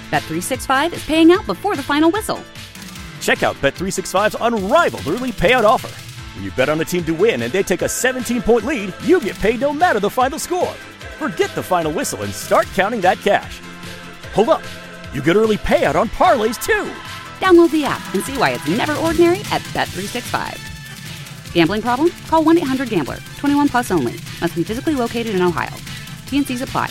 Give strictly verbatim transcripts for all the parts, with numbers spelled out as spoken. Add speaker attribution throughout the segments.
Speaker 1: Bet three sixty-five is paying out before the final whistle.
Speaker 2: Check out Bet three sixty-five's unrivaled early payout offer. When you bet on a team to win and they take a seventeen-point lead, you get paid no matter the final score. Forget the final whistle and start counting that cash. Hold up. You get early payout on parlays, too.
Speaker 1: Download the app and see why it's never ordinary at Bet three sixty-five. Gambling problem? Call one eight hundred gambler. twenty-one plus only. Must be physically located in Ohio. T and Cs apply.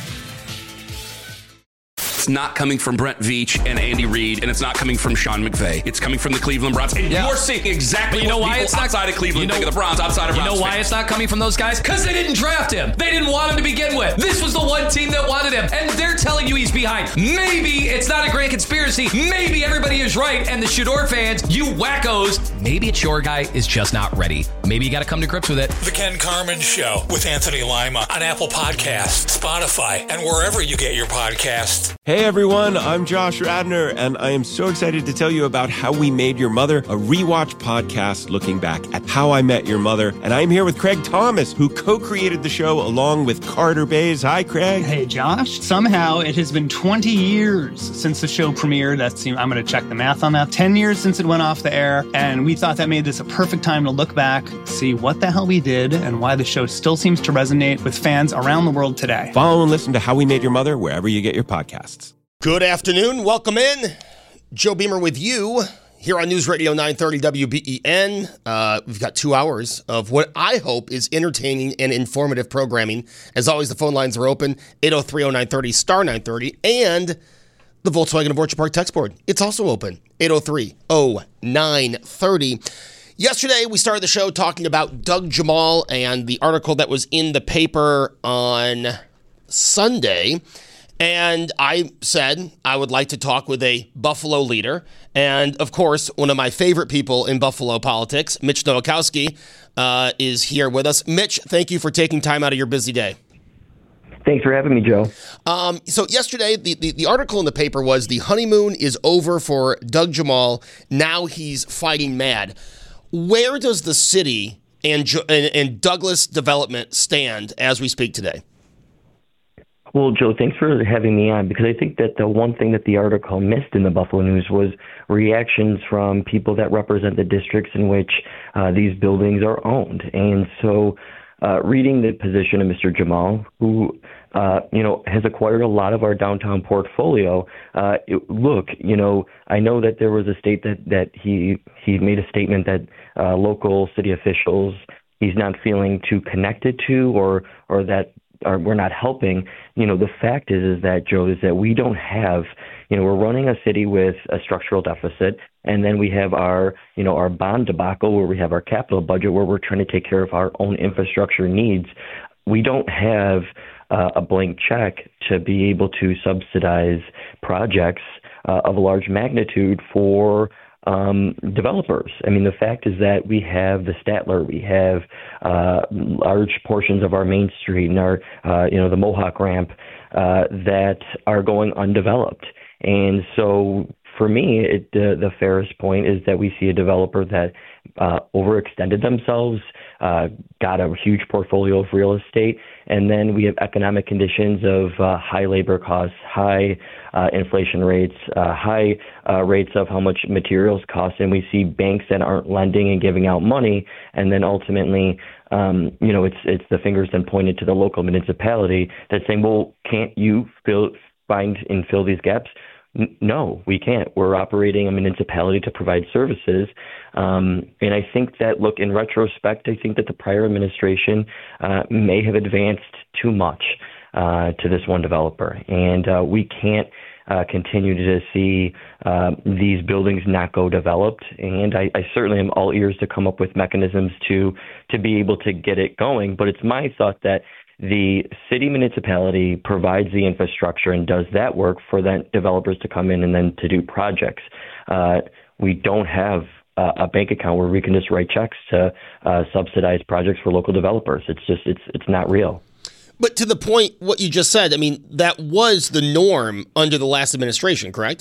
Speaker 3: It's not coming from Brent Veach and Andy Reid, and it's not coming from Sean McVay. It's coming from the Cleveland Browns. And yeah. you're seeing exactly you know what why people it's not, outside of Cleveland you know, think of the Browns, outside of
Speaker 4: You
Speaker 3: Browns
Speaker 4: know why
Speaker 3: fans.
Speaker 4: it's not coming from those guys? Because they didn't draft him. They didn't want him to begin with. This was the one team that wanted him, and they're telling you he's behind. Maybe it's not a grand conspiracy. Maybe everybody is right, and the Shador fans, you wackos, maybe it's your guy is just not ready. Maybe you got to come to grips with it.
Speaker 5: The Ken Carman Show with Anthony Lima on Apple Podcasts, Spotify, and wherever you get your podcasts.
Speaker 6: Hey everyone, I'm Josh Radner, and I am so excited to tell you about How We Made Your Mother, a rewatch podcast looking back at How I Met Your Mother. And I'm here with Craig Thomas, who co-created the show along with Carter Bays. Hi, Craig.
Speaker 7: Hey, Josh. Somehow it has been twenty years since the show premiered. That's, I'm going to check the math on that. ten years since it went off the air, and we thought that made this a perfect time to look back, see what the hell we did, and why the show still seems to resonate with fans around the world today.
Speaker 6: Follow and listen to How We Made Your Mother wherever you get your podcasts.
Speaker 8: Good afternoon. Welcome in. Joe Beamer with you here on News Radio nine thirty W B E N. Uh, we've got two hours of what I hope is entertaining and informative programming. As always, the phone lines are open, eight oh three oh nine thirty, star nine thirty, and the Volkswagen of Orchard Park text board. It's also open, eight oh three oh nine thirty. Yesterday, we started the show talking about Doug Jamal and the article that was in the paper on Sunday. And I said I would like to talk with a Buffalo leader. And, of course, one of my favorite people in Buffalo politics, Mitch Nowakowski, uh, is here with us. Mitch, thank you for taking time out of your busy day.
Speaker 9: Thanks for having me, Joe.
Speaker 8: Um, so yesterday, the, the, the article in the paper was the honeymoon is over for Doug Jamal. Now he's fighting mad. Where does the city and, and, and Douglas development stand as we speak today?
Speaker 9: Well, Joe, thanks for having me on, because I think that the one thing that the article missed in the Buffalo News was reactions from people that represent the districts in which uh, these buildings are owned. And so uh, reading the position of Mister Jamal, who, uh, you know, has acquired a lot of our downtown portfolio, uh, it, look, you know, I know that there was a state that, that he, he made a statement that uh, local city officials he's not feeling too connected to, or or that Or we're not helping. You know, the fact is, is that, Joe, is that we don't have, you know, we're running a city with a structural deficit, and then we have our, you know, our bond debacle where we have our capital budget where we're trying to take care of our own infrastructure needs. We don't have uh, a blank check to be able to subsidize projects uh, of a large magnitude for Um, developers. I mean, the fact is that we have the Statler, we have uh, large portions of our Main Street and our, uh, you know, the Mohawk ramp uh, that are going undeveloped. And so for me, it, uh, the fairest point is that we see a developer that uh, overextended themselves, uh, got a huge portfolio of real estate, and then we have economic conditions of uh, high labor costs, high uh, inflation rates, uh, high uh, rates of how much materials cost, and we see banks that aren't lending and giving out money, and then ultimately, um, you know, it's it's the fingers then pointed to the local municipality that's saying, well, can't you fill, find and fill these gaps? No, we can't. We're operating a municipality to provide services. Um, and I think that, look, in retrospect, I think that the prior administration uh, may have advanced too much uh, to this one developer. And uh, we can't uh, continue to see uh, these buildings not go developed. And I, I certainly am all ears to come up with mechanisms to to be able to get it going. But it's my thought that the city municipality provides the infrastructure and does that work for then developers to come in and then to do projects. Uh, we don't have uh, a bank account where we can just write checks to uh, subsidize projects for local developers. It's just, it's it's not real.
Speaker 8: But to the point, what you just said, I mean, that was the norm under the last administration, correct?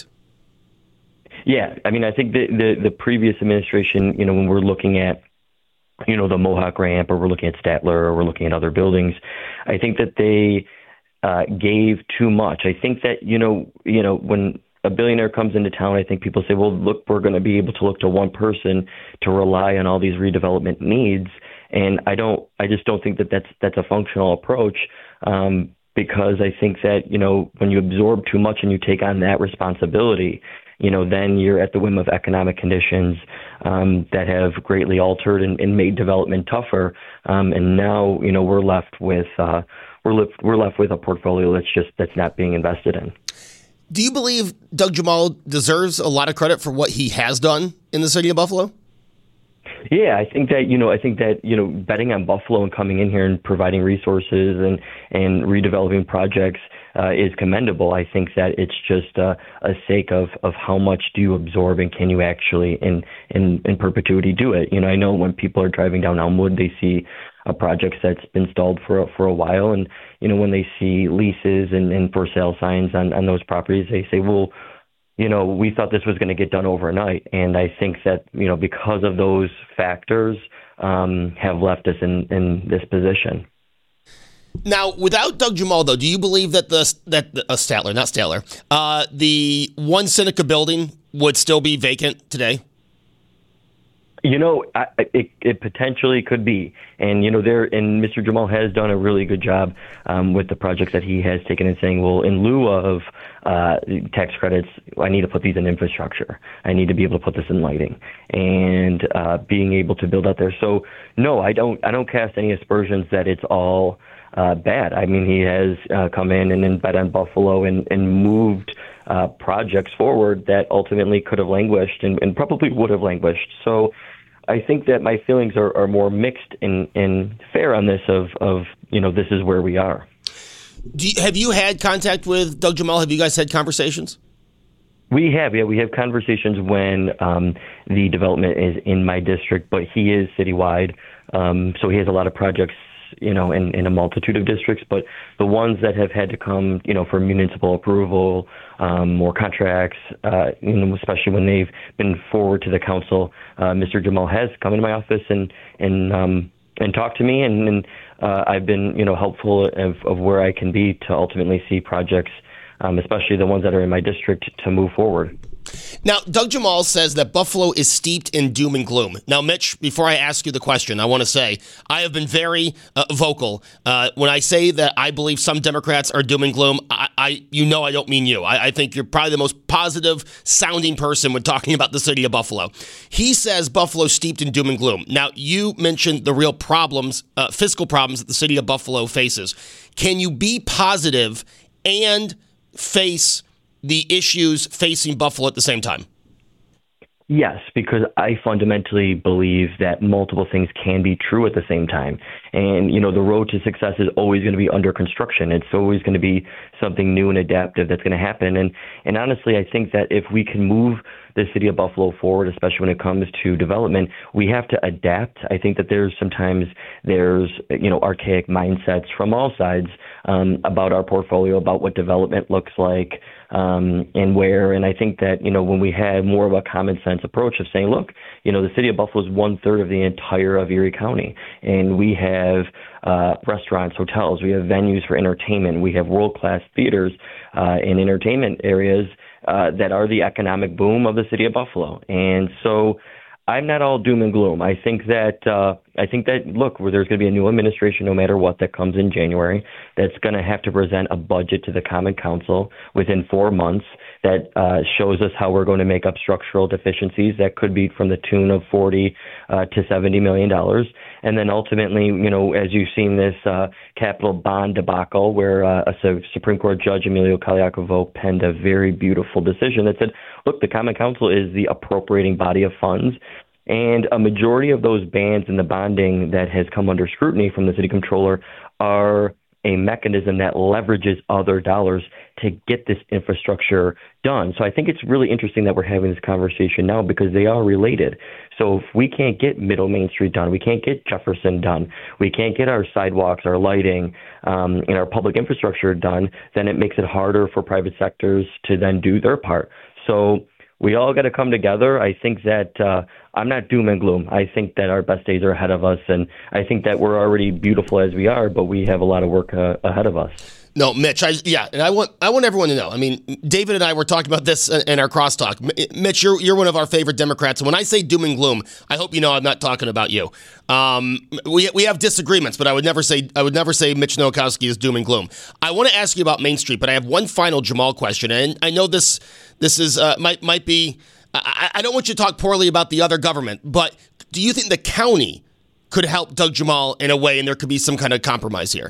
Speaker 9: Yeah, I mean, I think the, the, the previous administration, you know, when we're looking at, you know, the Mohawk ramp, or we're looking at Statler, or we're looking at other buildings, I think that they uh, gave too much. I think that, you know, you know, when a billionaire comes into town, I think people say, well, look, we're going to be able to look to one person to rely on all these redevelopment needs. And I don't, I just don't think that that's, that's a functional approach, um, because I think that, you know, when you absorb too much and you take on that responsibility, you know, then you're at the whim of economic conditions um, that have greatly altered and, and made development tougher. Um, and now, you know, we're left with, uh, we're left, we're left with a portfolio that's just, that's not being invested in.
Speaker 8: Do you believe Doug Jamal deserves a lot of credit for what he has done in the city of Buffalo?
Speaker 9: Yeah, I think that, you know, I think that, you know, betting on Buffalo and coming in here and providing resources and, and redeveloping projects uh, is commendable. I think that it's just uh, a sake of, of how much do you absorb and can you actually in, in, in perpetuity do it? You know, I know when people are driving down Elmwood, they see a project that's been stalled for a, for a while. And, you know, when they see leases and, and for sale signs on, on those properties, they say, well, you know, we thought this was going to get done overnight. And I think that, you know, because of those factors um, have left us in, in this position.
Speaker 8: Now, without Doug Jamal, though, do you believe that the that the, uh, Statler, not Statler, uh, the One Seneca building would still be vacant today?
Speaker 9: You know, I, it, it potentially could be. And, you know, there, and Mister Jamal has done a really good job um, with the projects that he has taken and saying, well, in lieu of uh, tax credits, I need to put these in infrastructure. I need to be able to put this in lighting and uh, being able to build out there. So, no, I don't, I don't cast any aspersions that it's all uh, bad. I mean, he has uh, come in and then bet on Buffalo and, and moved uh, projects forward that ultimately could have languished and, and probably would have languished. So, I think that my feelings are, are more mixed and, and fair on this of, of, you know, this is where we are.
Speaker 8: Do you, have you had contact with Doug Jamal? Have you guys had conversations?
Speaker 9: We have, yeah. We have conversations when um, the development is in my district, but he is citywide. Um, so he has a lot of projects, you know, in, in a multitude of districts. But the ones that have had to come, you know, for municipal approval um, or contracts, uh, you know, especially when they've been forward to the council, uh, Mister Jamal has come into my office and and um, and talked to me, and, and uh, I've been, you know, helpful of, of where I can be to ultimately see projects, um, especially the ones that are in my district, to move forward.
Speaker 8: Now, Doug Jamal says that Buffalo is steeped in doom and gloom. Now, Mitch, before I ask you the question, I want to say I have been very uh, vocal. Uh, when I say that I believe some Democrats are doom and gloom, I, I you know I don't mean you. I, I think you're probably the most positive-sounding person when talking about the city of Buffalo. He says Buffalo's steeped in doom and gloom. Now, you mentioned the real problems, uh, fiscal problems that the city of Buffalo faces. Can you be positive and face the issues facing Buffalo at the same time?
Speaker 9: Yes, because I fundamentally believe that multiple things can be true at the same time. And, you know, the road to success is always going to be under construction. It's always going to be something new and adaptive that's going to happen. And, and honestly, I think that if we can move the city of Buffalo forward, especially when it comes to development, we have to adapt. I think that there's sometimes there's, you know, archaic mindsets from all sides um, about our portfolio, about what development looks like, um, and where. And I think that, you know, when we have more of a common sense approach of saying, look, you know, the city of Buffalo is one third of the entire of Erie County, and we have uh, restaurants, hotels, we have venues for entertainment, we have world-class theaters uh, and entertainment areas uh, that are the economic boom of the city of Buffalo. And so I'm not all doom and gloom. I think that, uh, I think that, look, where there's going to be a new administration, no matter what, that comes in January, that's going to have to present a budget to the Common Council within four months that uh, shows us how we're going to make up structural deficiencies that could be from the tune of forty uh, to seventy million dollars. And then ultimately, you know, as you've seen this uh, capital bond debacle where uh, a Supreme Court Judge, Emilio Kaliakovo, penned a very beautiful decision that said, look, the Common Council is the appropriating body of funds. And a majority of those bans and the bonding that has come under scrutiny from the city controller are a mechanism that leverages other dollars to get this infrastructure done. So I think it's really interesting that we're having this conversation now because they are related. So if we can't get Middle Main Street done, we can't get Jefferson done, we can't get our sidewalks, our lighting, um, and our public infrastructure done, then it makes it harder for private sectors to then do their part. So we all got to come together. I think that uh, I'm not doom and gloom. I think that our best days are ahead of us, and I think that we're already beautiful as we are, but we have a lot of work uh, ahead of us.
Speaker 8: No, Mitch, I, yeah, and I want I want everyone to know. I mean, David and I were talking about this in our crosstalk. Mitch, you're you're one of our favorite Democrats, and when I say doom and gloom, I hope you know I'm not talking about you. Um, we we have disagreements, but I would never say I would never say Mitch Nowakowski is doom and gloom. I want to ask you about Main Street, but I have one final Jamal question, and I know this this is uh, might might be. I, I don't want you to talk poorly about the other government, but do you think the county could help Doug Jamal in a way, and there could be some kind of compromise here?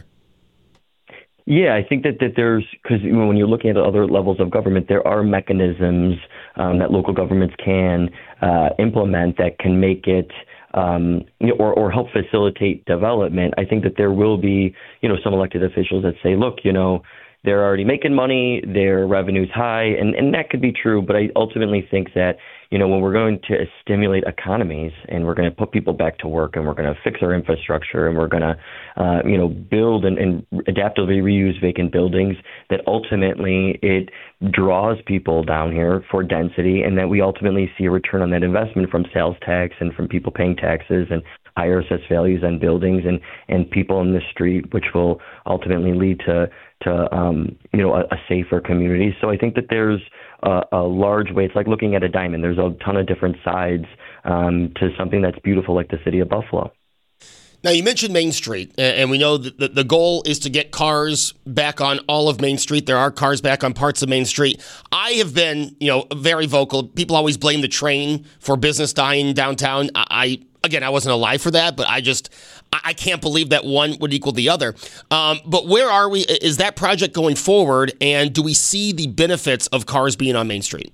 Speaker 9: Yeah, I think that, that there's, because when you're looking at other levels of government, there are mechanisms um, that local governments can uh, implement that can make it um, or, or help facilitate development. I think that there will be, you know, some elected officials that say, look, you know, they're already making money, their revenue's high, and, and that could be true. But I ultimately think that, you know, when we're going to stimulate economies and we're going to put people back to work and we're going to fix our infrastructure and we're going to, uh, you know, build and, and adaptively reuse vacant buildings, that ultimately it draws people down here for density, and that we ultimately see a return on that investment from sales tax and from people paying taxes and higher assessed values on buildings and, and people in the street, which will ultimately lead to to um, you know a, a safer community. So I think that there's a, a large way. It's like looking at a diamond. There's a ton of different sides um, to something that's beautiful, like the city of Buffalo.
Speaker 8: Now, you mentioned Main Street, and we know that the goal is to get cars back on all of Main Street. There are cars back on parts of Main Street. I have been, you know, very vocal. People always blame the train for business dying downtown. I, again, I wasn't alive for that, but I just, I can't believe that one would equal the other. Um, but where are we? Is that project going forward, and do we see the benefits of cars being on Main Street?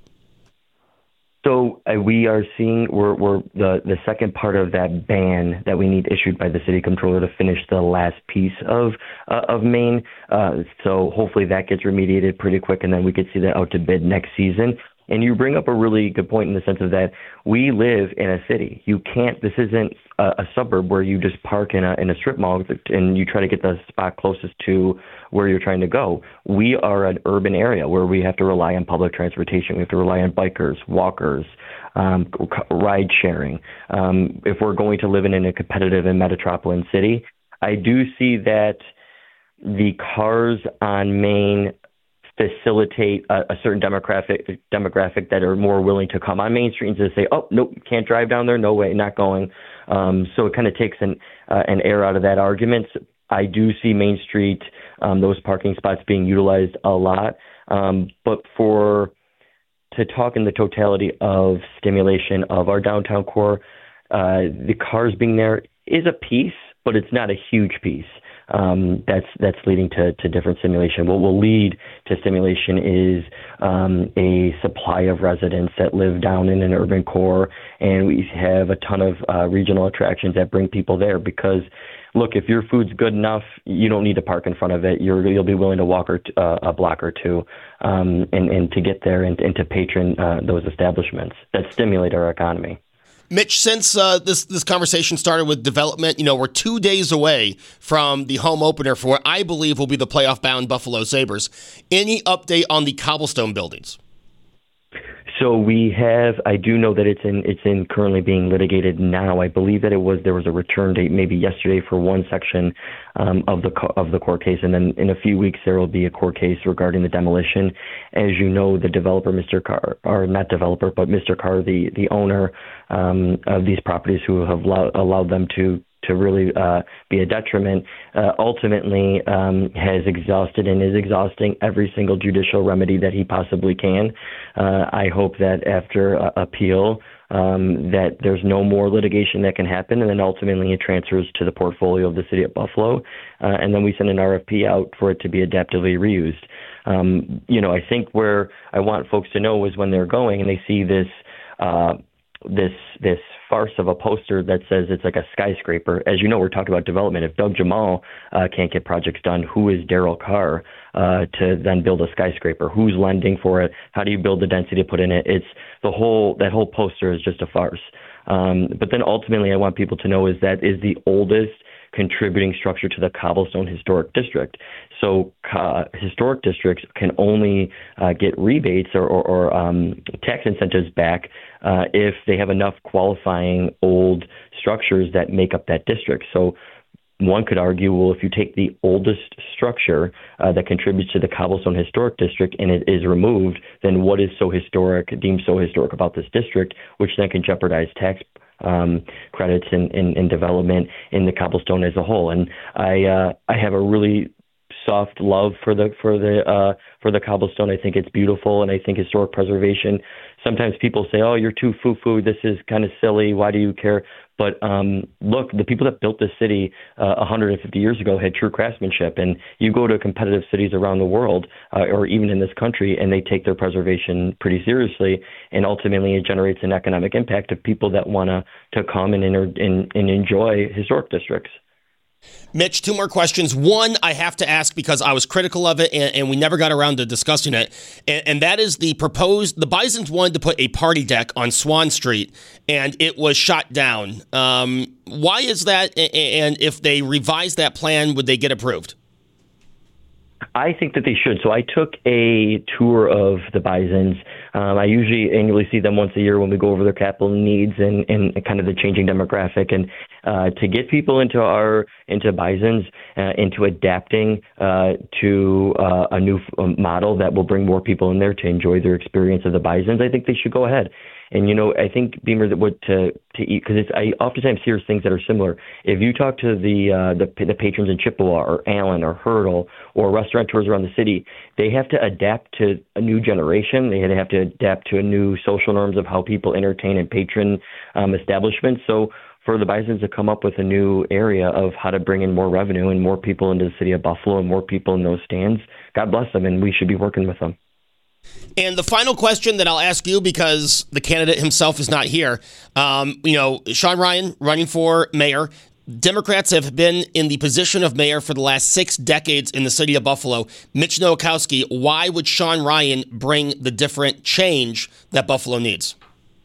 Speaker 9: So uh, we are seeing we're, we're the, the second part of that ban that we need issued by the city controller to finish the last piece of uh, of Maine. Uh, so hopefully that gets remediated pretty quick, and then we could see that out to bid next season. And you bring up a really good point in the sense of that we live in a city. You can't, this isn't a, a suburb where you just park in a in a strip mall and you try to get the spot closest to where you're trying to go. We are an urban area where we have to rely on public transportation. We have to rely on bikers, walkers, um, ride sharing. Um, if we're going to live in, in a competitive and metropolitan city, I do see that the cars on Main facilitate a, a certain demographic demographic that are more willing to come on Main Street and just say, oh, nope, can't drive down there. No way, not going. Um, so it kind of takes an, uh, an air out of that argument. I do see Main Street, um, those parking spots being utilized a lot. Um, but for to talk in the totality of stimulation of our downtown core, uh, the cars being there is a piece, but it's not a huge piece. Um, that's that's leading to, to different stimulation. What will lead to stimulation is um, a supply of residents that live down in an urban core, and we have a ton of uh, regional attractions that bring people there because, look, if your food's good enough, you don't need to park in front of it. You're, you'll be willing to walk or t- uh, a block or two um, and, and to get there and, and to patron uh, those establishments that stimulate our economy.
Speaker 8: Mitch, since uh, this this conversation started with development, you know, we're two days away from the home opener for what I believe will be the playoff-bound Buffalo Sabres. Any update on the cobblestone buildings?
Speaker 9: So we have, I do know that it's in, it's in currently being litigated now. I believe that it was, there was a return date maybe yesterday for one section um, of the of the court case, and then in a few weeks there will be a court case regarding the demolition. As you know, the developer, Mister Carr, or not developer, but Mister Carr, the the owner um, of these properties, who have allow, allowed them to. to really uh, be a detriment, uh, ultimately um, has exhausted and is exhausting every single judicial remedy that he possibly can. Uh, I hope that after uh, appeal, um, that there's no more litigation that can happen, and then ultimately it transfers to the portfolio of the city of Buffalo, uh, and then we send an R F P out for it to be adaptively reused. Um, you know, I think where I want folks to know is when they're going and they see this uh, this this farce of a poster that says it's like a skyscraper. As you know, we're talking about development. If Doug Jamal uh, can't get projects done, who is Daryl Carr uh, to then build a skyscraper? Who's lending for it? How do you build the density to put in it? It's the whole, that whole poster is just a farce. Um, but then ultimately I want people to know is that is the oldest contributing structure to the Cobblestone Historic District. So uh, historic districts can only uh, get rebates or, or, or um, tax incentives back uh, if they have enough qualifying old structures that make up that district. So one could argue, well, if you take the oldest structure uh, that contributes to the Cobblestone Historic District and it is removed, then what is so historic, deemed so historic about this district, which then can jeopardize tax um, credits and, and, and development in the Cobblestone as a whole? And I uh, I have a really soft love for the for the uh, for the Cobblestone. I think it's beautiful, and I think historic preservation. Sometimes people say, "Oh, you're too foo-foo. This is kind of silly. Why do you care?" But um, look, the people that built this city uh, one hundred fifty years ago had true craftsmanship. And you go to competitive cities around the world, uh, or even in this country, and they take their preservation pretty seriously. And ultimately, it generates an economic impact of people that want to to come and, inter- and and enjoy historic districts.
Speaker 8: Mitch, two more questions. One, I have to ask because I was critical of it and, and we never got around to discussing it. And, and that is the proposed, the Bisons wanted to put a party deck on Swan Street and it was shot down. Um, why is that? And if they revise that plan, would they get approved?
Speaker 9: I think that they should. So I took a tour of the Bisons. Um, I usually annually see them once a year when we go over their capital needs and, and kind of the changing demographic. And uh, to get people into our into Bisons, uh, into adapting uh, to uh, a new model that will bring more people in there to enjoy their experience of the Bisons, I think they should go ahead. And, you know, I think, Beamer, that what to, to eat, because I oftentimes hear things that are similar. If you talk to the, uh, the the patrons in Chippewa or Allen or Hurdle or restaurateurs around the city, they have to adapt to a new generation. They have to adapt to a new social norms of how people entertain and patron um, establishments. So for the Bisons to come up with a new area of how to bring in more revenue and more people into the city of Buffalo and more people in those stands, God bless them, and we should be working with them.
Speaker 8: And the final question that I'll ask you, because the candidate himself is not here, um, you know, Sean Ryan running for mayor. Democrats have been in the position of mayor for the last six decades in the city of Buffalo. Mitch Nowakowski, why would Sean Ryan bring the different change that Buffalo needs?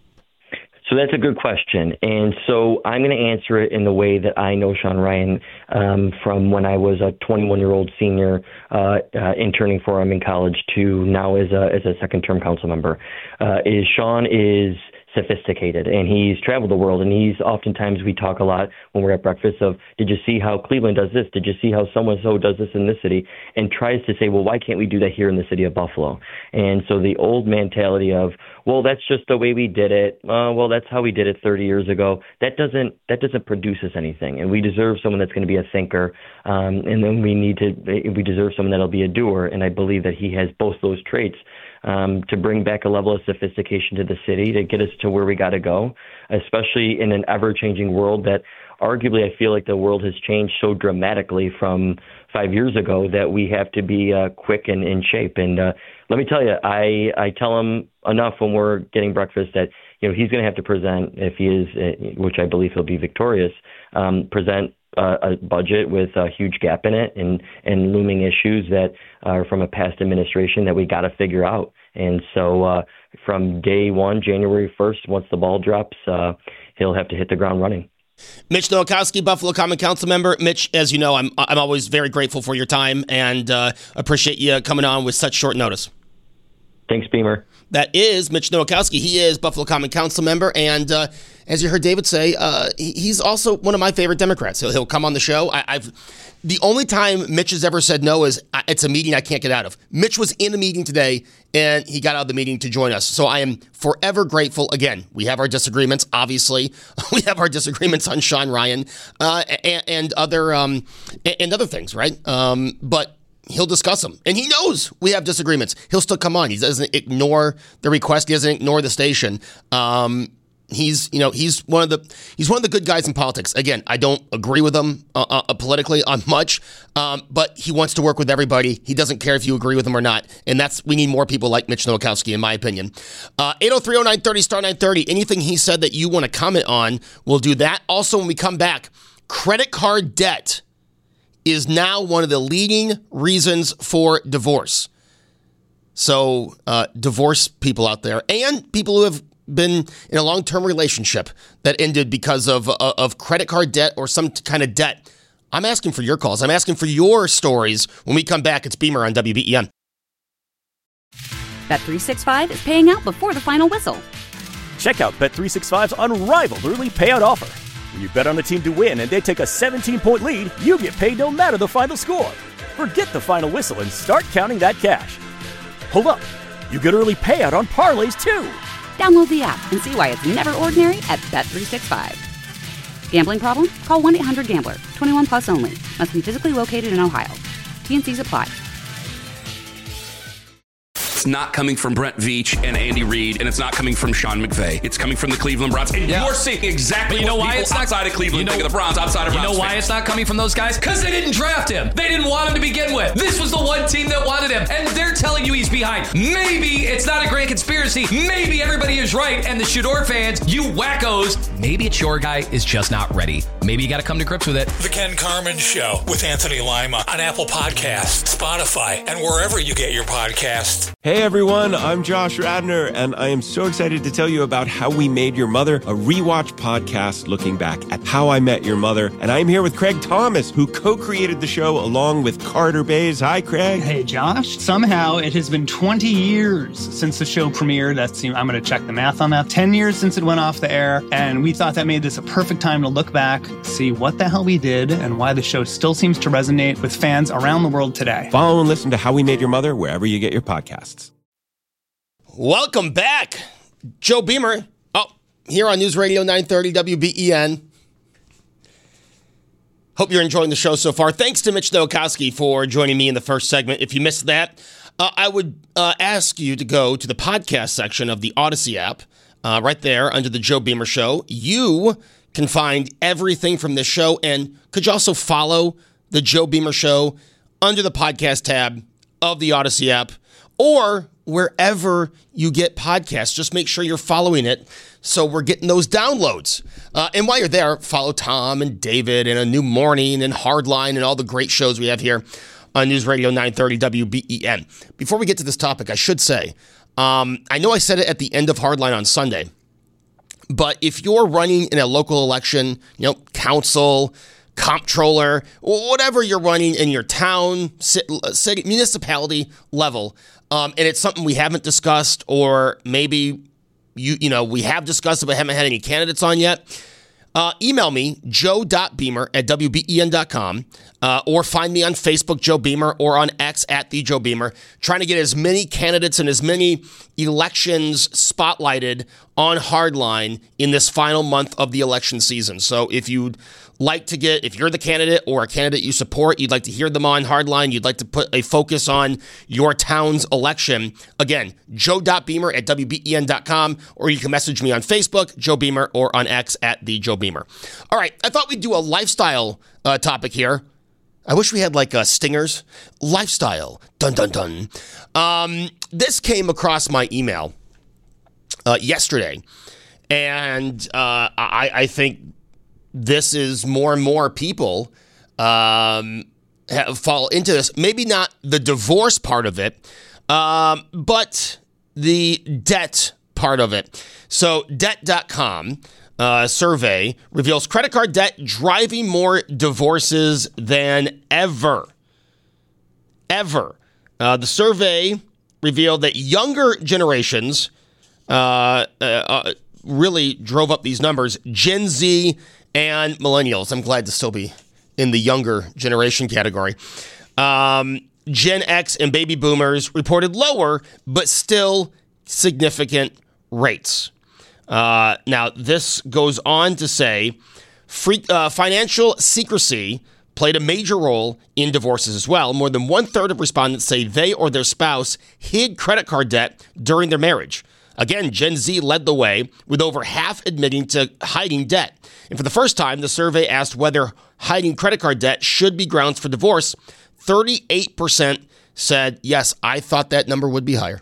Speaker 9: So that's a good question. And so I'm going to answer it in the way that I know Sean Ryan um, from when I was a twenty-one-year-old senior uh, uh, interning for him in college to now as a, as a second-term council member. Uh, is Sean is sophisticated, and he's traveled the world, and he's oftentimes, we talk a lot when we're at breakfast of, did you see how Cleveland does this? Did you see how so-and-so does this in this city? And tries to say, well, why can't we do that here in the city of Buffalo? And so the old mentality of, well, that's just the way we did it. Uh, well, that's how we did it thirty years ago. That doesn't that doesn't produce us anything, and we deserve someone that's going to be a thinker. Um, and then we need to we deserve someone that'll be a doer. And I believe that he has both those traits um, to bring back a level of sophistication to the city to get us to where we got to go, especially in an ever-changing world that arguably I feel like the world has changed so dramatically from five years ago that we have to be uh, quick and in shape. And uh, let me tell you, I, I tell him enough when we're getting breakfast that, you know, he's going to have to present, if he is, which I believe he'll be victorious, um, present uh, a budget with a huge gap in it and, and looming issues that are from a past administration that we got to figure out. And so uh, from day one, January first, once the ball drops, uh, he'll have to hit the ground running.
Speaker 8: Mitch Nowakowski, Buffalo Common Council member. Mitch, as you know, I'm I'm always very grateful for your time and uh, appreciate you coming on with such short notice.
Speaker 9: Thanks, Beamer.
Speaker 8: That is Mitch Nowakowski. He is Buffalo Common Council member, and uh, as you heard David say, uh, he's also one of my favorite Democrats. He'll, he'll come on the show. I, I've the only time Mitch has ever said no is it's a meeting I can't get out of. Mitch was in a meeting today, and he got out of the meeting to join us. So I am forever grateful. Again, we have our disagreements, obviously. We have our disagreements on Sean Ryan uh, and, and other um, and other things, right? Um, but he'll discuss them. And he knows we have disagreements. He'll still come on. He doesn't ignore the request. He doesn't ignore the station. Um, he's, you know, he's one of the he's one of the good guys in politics. Again, I don't agree with him uh, uh, politically on much, um, but he wants to work with everybody. He doesn't care if you agree with him or not. And that's we need more people like Mitch Nowakowski, in my opinion. Uh, eight oh three oh nine thirty, star nine thirty. Anything he said that you want to comment on, we'll do that. Also, when we come back, credit card debt is now one of the leading reasons for divorce. So uh, divorce people out there and people who have been in a long-term relationship that ended because of, uh, of credit card debt or some kind of debt. I'm asking for your calls. I'm asking for your stories. When we come back, it's Beamer on W B E N.
Speaker 1: Bet three sixty-five is paying out before the final whistle.
Speaker 2: Check out Bet three sixty-five's unrivaled early payout offer. When you bet on a team to win and they take a seventeen-point lead, you get paid no matter the final score. Forget the final whistle and start counting that cash. Hold up. You get early payout on parlays, too.
Speaker 1: Download the app and see why it's never ordinary at Bet three sixty-five. Gambling problem? Call one eight hundred gambler. twenty-one plus only. Must be physically located in Ohio. T N Cs apply.
Speaker 3: It's not coming from Brent Veach and Andy Reid, and it's not coming from Sean McVay. It's coming from the Cleveland Browns. And yeah. you're seeing exactly
Speaker 4: but you know
Speaker 3: what
Speaker 4: why
Speaker 3: people
Speaker 4: it's not,
Speaker 3: outside of Cleveland you know, think of the Browns, outside of
Speaker 4: You
Speaker 3: Browns
Speaker 4: know why
Speaker 3: fans.
Speaker 4: it's not coming from those guys? Because they didn't draft him. They didn't want him to begin with. This was the one team that wanted him, and they're telling you he's behind. Maybe it's not a grand conspiracy. Maybe everybody is right, and the Shador fans, you wackos, maybe it's your guy is just not ready. Maybe you got to come to grips with it.
Speaker 5: The Ken Carman Show with Anthony Lima on Apple Podcasts, Spotify, and wherever you get your podcasts.
Speaker 6: Hey everyone, I'm Josh Radner, and I am so excited to tell you about How We Made Your Mother, a rewatch podcast looking back at How I Met Your Mother. And I'm here with Craig Thomas, who co-created the show along with Carter Bays. Hi, Craig.
Speaker 7: Hey, Josh. Somehow it has been twenty years since the show premiered. That's, I'm going to check the math on that. ten years since it went off the air, and we thought that made this a perfect time to look back, see what the hell we did, and why the show still seems to resonate with fans around the world today.
Speaker 6: Follow and listen to How We Made Your Mother wherever you get your podcasts.
Speaker 8: Welcome back. Joe Beamer, oh, here on News Radio nine thirty W B E N. Hope you're enjoying the show so far. Thanks to Mitch Nowakowski for joining me in the first segment. If you missed that, uh, I would uh, ask you to go to the podcast section of the Odyssey app, uh, right there under the Joe Beamer Show. You can find everything from this show, and could you also follow the Joe Beamer Show under the podcast tab of the Odyssey app, or wherever you get podcasts. Just make sure you're following it so we're getting those downloads. Uh, and while you're there, follow Tom and David and A New Morning and Hardline and all the great shows we have here on News Radio nine thirty W B E N. Before we get to this topic, I should say, um, I know I said it at the end of Hardline on Sunday, but if you're running in a local election, you know, council, comptroller, whatever you're running in your town, city, municipality level, um, and it's something we haven't discussed, or maybe you you know we have discussed it but haven't had any candidates on yet, uh, email me, joe dot beamer at w b e n dot com, uh, or find me on Facebook, Joe Beamer, or on X at the Joe Beamer, trying to get as many candidates and as many elections spotlighted on Hardline in this final month of the election season. So if you'd like to get, if you're the candidate or a candidate you support, you'd like to hear them on Hardline, you'd like to put a focus on your town's election, again, joe dot beamer at w b e n dot com, or you can message me on Facebook, Joe Beamer, or on X at the Joe Beamer. All right, I thought we'd do a lifestyle uh, topic here. I wish we had like uh, stingers. Lifestyle. Dun, dun, dun. Um, this came across my email uh, yesterday, and uh, I, I think this is more and more people um, have, fall into this. Maybe not the divorce part of it, um, but the debt part of it. So debt dot com uh, survey reveals credit card debt driving more divorces than ever. Ever. Uh, the survey revealed that younger generations uh, uh, uh, really drove up these numbers. Gen Z and millennials. I'm glad to still be in the younger generation category. Um, Gen X and baby boomers reported lower, but still significant rates. Uh, now, this goes on to say free, uh, financial secrecy played a major role in divorces as well. More than one third of respondents say they or their spouse hid credit card debt during their marriage. Again, Gen Z led the way, with over half admitting to hiding debt. And for the first time, the survey asked whether hiding credit card debt should be grounds for divorce. thirty-eight percent said, yes, I thought that number would be higher.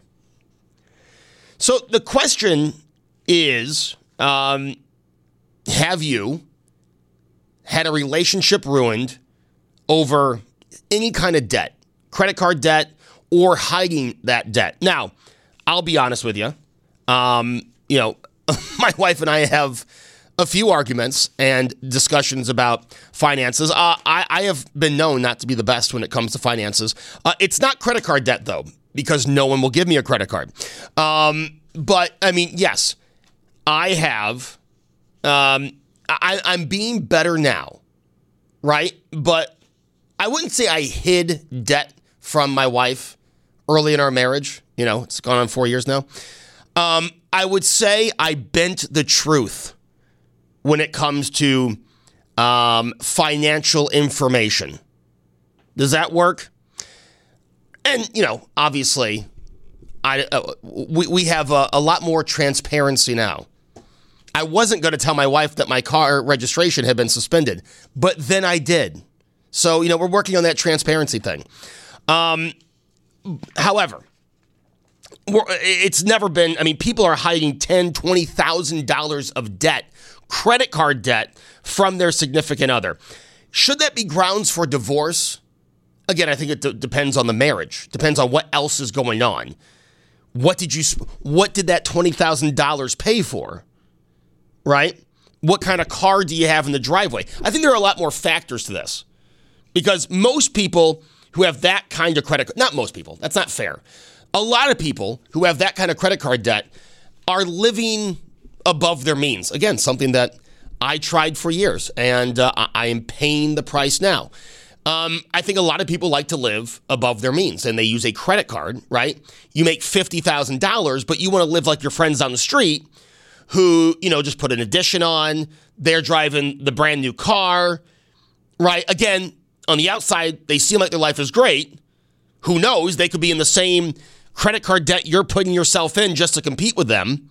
Speaker 8: So the question is, um, have you had a relationship ruined over any kind of debt, credit card debt, or hiding that debt? Now, I'll be honest with you. Um, you know, my wife and I have a few arguments and discussions about finances. Uh, I, I have been known not to be the best when it comes to finances. Uh, it's not credit card debt, though, because no one will give me a credit card. Um, but, I mean, yes, I have um, I, I'm being better now, right? But I wouldn't say I hid debt from my wife early in our marriage. You know, it's gone on four years now. Um, I would say I bent the truth when it comes to um, financial information. Does that work? And, you know, obviously, I uh, we, we have a, a lot more transparency now. I wasn't going to tell my wife that my car registration had been suspended, but then I did. So, you know, we're working on that transparency thing. Um, however, we're, it's never been, I mean, people are hiding ten thousand dollars, twenty thousand dollars of debt, credit card debt, from their significant other. Should that be grounds for divorce? Again, I think it d- depends on the marriage. Depends on what else is going on. What did you? What did that twenty thousand dollars pay for? Right? What kind of car do you have in the driveway? I think there are a lot more factors to this. Because most people who have that kind of credit, not most people, that's not fair. A lot of people who have that kind of credit card debt are living above their means. Again, something that I tried for years, and uh, I am paying the price now. Um, I think a lot of people like to live above their means, and they use a credit card, right? You make fifty thousand dollars, but you want to live like your friends down the street who, you know, just put an addition on. They're driving the brand new car, right? Again, on the outside, they seem like their life is great. Who knows? They could be in the same credit card debt you're putting yourself in just to compete with them.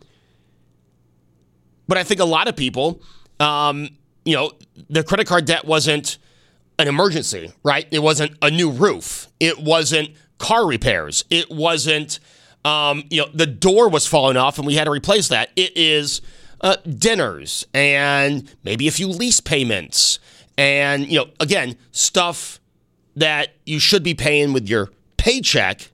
Speaker 8: But I think a lot of people, um, you know, their credit card debt wasn't an emergency, right? It wasn't a new roof. It wasn't car repairs. It wasn't, um, you know, the door was falling off and we had to replace that. It is uh, dinners and maybe a few lease payments and, you know, again, stuff that you should be paying with your paycheck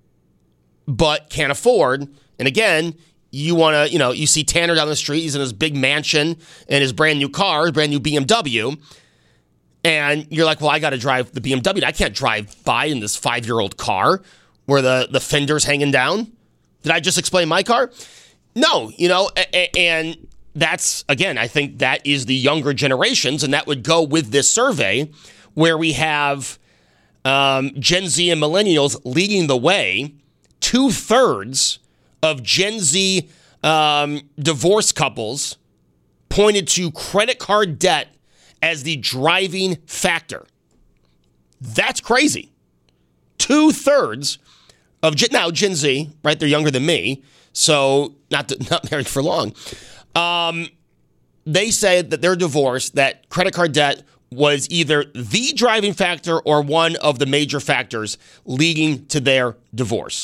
Speaker 8: but can't afford. And again, you want to, you know, you see Tanner down the street. He's in his big mansion and his brand new car, his brand new B M W. And you're like, well, I got to drive the B M W. I can't drive by in this five-year-old car where the, the fender's hanging down. Did I just explain my car? No, you know, and that's, again, I think that is the younger generations, and that would go with this survey where we have um, Gen Z and millennials leading the way. Two-thirds of Gen Z um, divorce couples pointed to credit card debt as the driving factor. That's crazy. Two-thirds of Gen, now Gen Z, right? They're younger than me, so not to, not married for long. Um, they say that their divorce, that credit card debt was either the driving factor or one of the major factors leading to their divorce.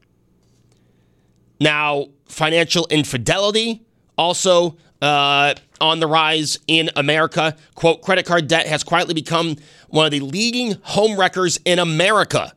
Speaker 8: Now, financial infidelity also uh, on the rise in America. Quote, credit card debt has quietly become one of the leading home wreckers in America.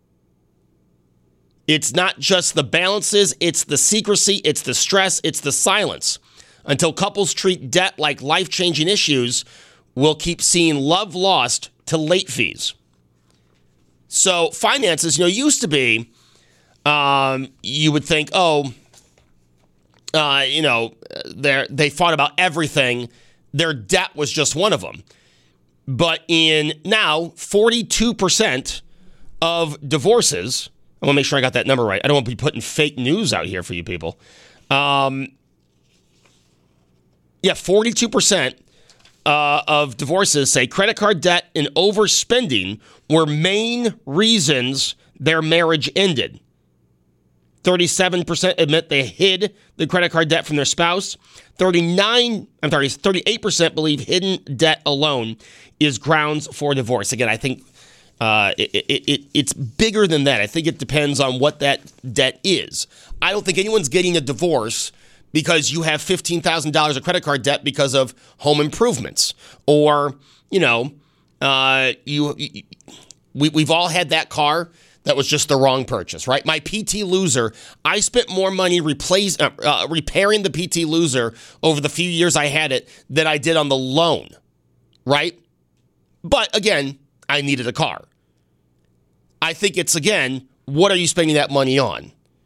Speaker 8: It's not just the balances, it's the secrecy, it's the stress, it's the silence. Until couples treat debt like life-changing issues, we'll keep seeing love lost to late fees. So finances, you know, used to be, um, you would think, oh, uh, you know, they they fought about everything. Their debt was just one of them. But in now, forty-two percent of divorces, I want to make sure I got that number right. I don't want to be putting fake news out here for you people. Um, yeah, forty-two percent uh, of divorces say credit card debt and overspending were main reasons their marriage ended. thirty-seven percent admit they hid the credit card debt from their spouse. thirty-nine, I'm sorry, thirty-eight percent believe hidden debt alone is grounds for divorce. Again, I think uh, it, it, it, it's bigger than that. I think it depends on what that debt is. I don't think anyone's getting a divorce because you have fifteen thousand dollars of credit card debt because of home improvements. Or, you know, uh, you, you we, we've all had that car that was just the wrong purchase, right? My P T Loser, I spent more money replace, uh, uh, repairing the P T Loser over the few years I had it than I did on the loan, right? But again, I needed a car. I think it's, again, what are you spending that money on?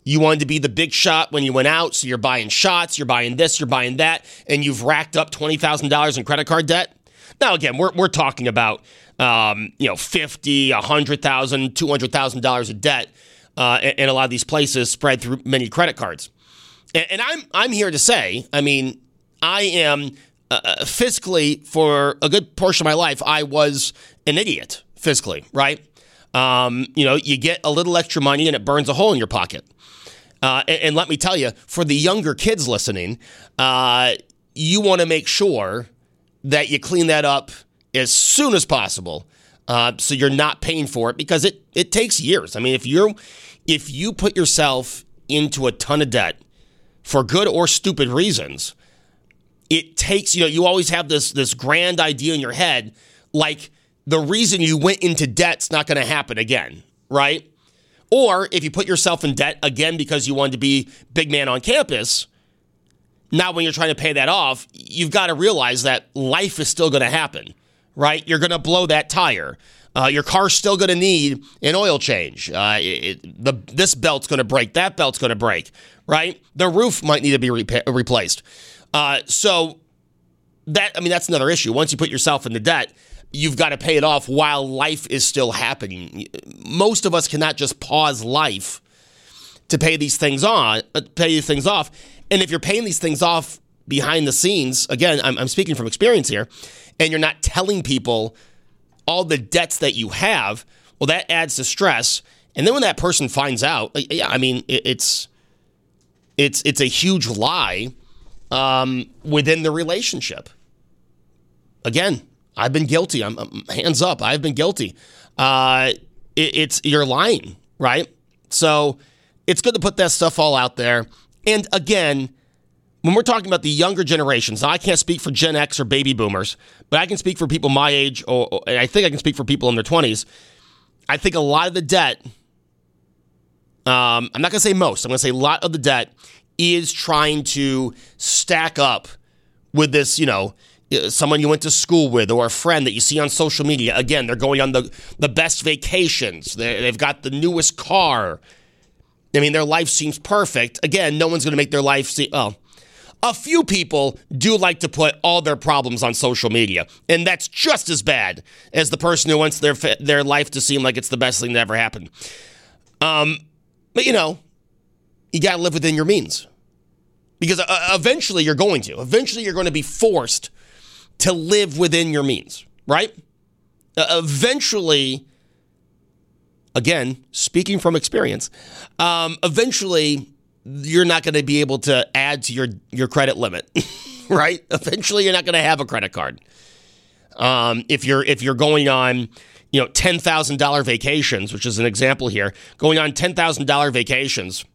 Speaker 8: You wanted to be the big shot when you went out, so you're buying shots, you're buying this, you're buying that, and you've racked up twenty thousand dollars in credit card debt. Now, again, we're we're talking about um, you know fifty, a hundred thousand, two hundred thousand dollars of debt uh, in, in a lot of these places, spread through many credit cards. And, and I'm I'm here to say, I mean, I am uh, fiscally for a good portion of my life, I was an idiot fiscally, right? Um, you know, you get a little extra money and it burns a hole in your pocket. Uh, and, and let me tell you, for the younger kids listening, uh, you want to make sure that you clean that up as soon as possible, uh, so you're not paying for it, because it it takes years. I mean, if you're if you put yourself into a ton of debt for good or stupid reasons, it takes, you know, you always have this this grand idea in your head, like the reason you went into debt's not going to happen again, right? Or if you put yourself in debt again because you wanted to be big man on campus, now when you're trying to pay that off, you've got to realize that life is still going to happen, right? You're going to blow that tire. Uh, your car's still going to need an oil change. Uh, it, the this belt's going to break. That belt's going to break, right? The roof might need to be repa- replaced. Uh, so that, I mean, that's another issue. Once you put yourself into debt, you've got to pay it off while life is still happening. Most of us cannot just pause life to pay these things on, uh, pay these things off. And if you're paying these things off behind the scenes, again, I'm, I'm speaking from experience here, and you're not telling people all the debts that you have, well, that adds to stress. And then when that person finds out, yeah, I mean, it, it's it's it's a huge lie um, within the relationship. Again, I've been guilty. I'm, I'm hands up. I've been guilty. Uh, it, it's you're lying, right? So it's good to put that stuff all out there. And again, when we're talking about the younger generations, now I can't speak for Gen X or baby boomers, but I can speak for people my age, or, or and I think I can speak for people in their twenties. I think a lot of the debt, um, I'm not going to say most, I'm going to say a lot of the debt is trying to stack up with this, you know, someone you went to school with or a friend that you see on social media. Again, they're going on the, the best vacations. They, they've got the newest car. I mean, their life seems perfect. Again, no one's going to make their life seem, well, a few people do like to put all their problems on social media, and that's just as bad as the person who wants their their life to seem like it's the best thing that ever happened. Um, but, you know, you got to live within your means, because uh, eventually you're going to. Eventually you're going to be forced to live within your means, right? Uh, eventually, again, speaking from experience, um, eventually you're not going to be able to add to your, your credit limit, right? Eventually you're not going to have a credit card. Um, if you're if you're going on, you know, ten thousand dollars vacations, which is an example here, going on ten thousand dollars vacations,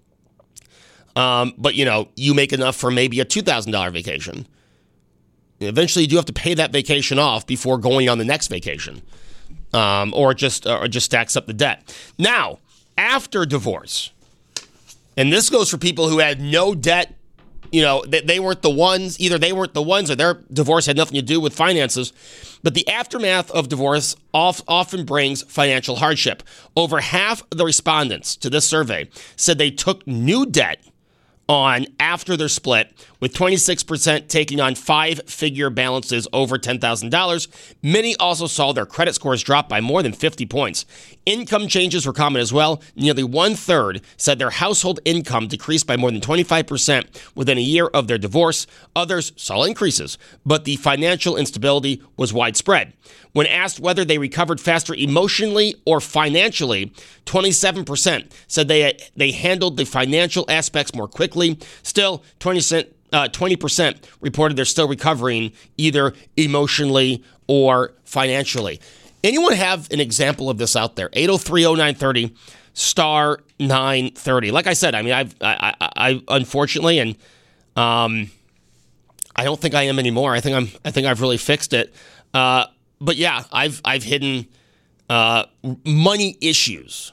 Speaker 8: um, but, you know, you make enough for maybe a two thousand dollars vacation. Eventually, you do have to pay that vacation off before going on the next vacation, um, or it just or it just stacks up the debt. Now, after divorce, and this goes for people who had no debt, you know, they, they weren't the ones, either they weren't the ones or their divorce had nothing to do with finances, but the aftermath of divorce off, often brings financial hardship. Over half of the respondents to this survey said they took new debt on after their split, with twenty-six percent taking on five-figure balances over ten thousand dollars. Many also saw their credit scores drop by more than fifty points. Income changes were common as well. Nearly one-third said their household income decreased by more than twenty-five percent within a year of their divorce. Others saw increases, but the financial instability was widespread. When asked whether they recovered faster emotionally or financially, twenty-seven percent said they they handled the financial aspects more quickly. Still, twenty percent reported they're still recovering either emotionally or financially. Anyone have an example of this out there? eight oh three oh nine three oh, star nine thirty. Like I said, I mean, I've I, I, I unfortunately, and um, I don't think I am anymore. I think I'm I think I've really fixed it. Uh, But yeah, I've I've hidden uh, money issues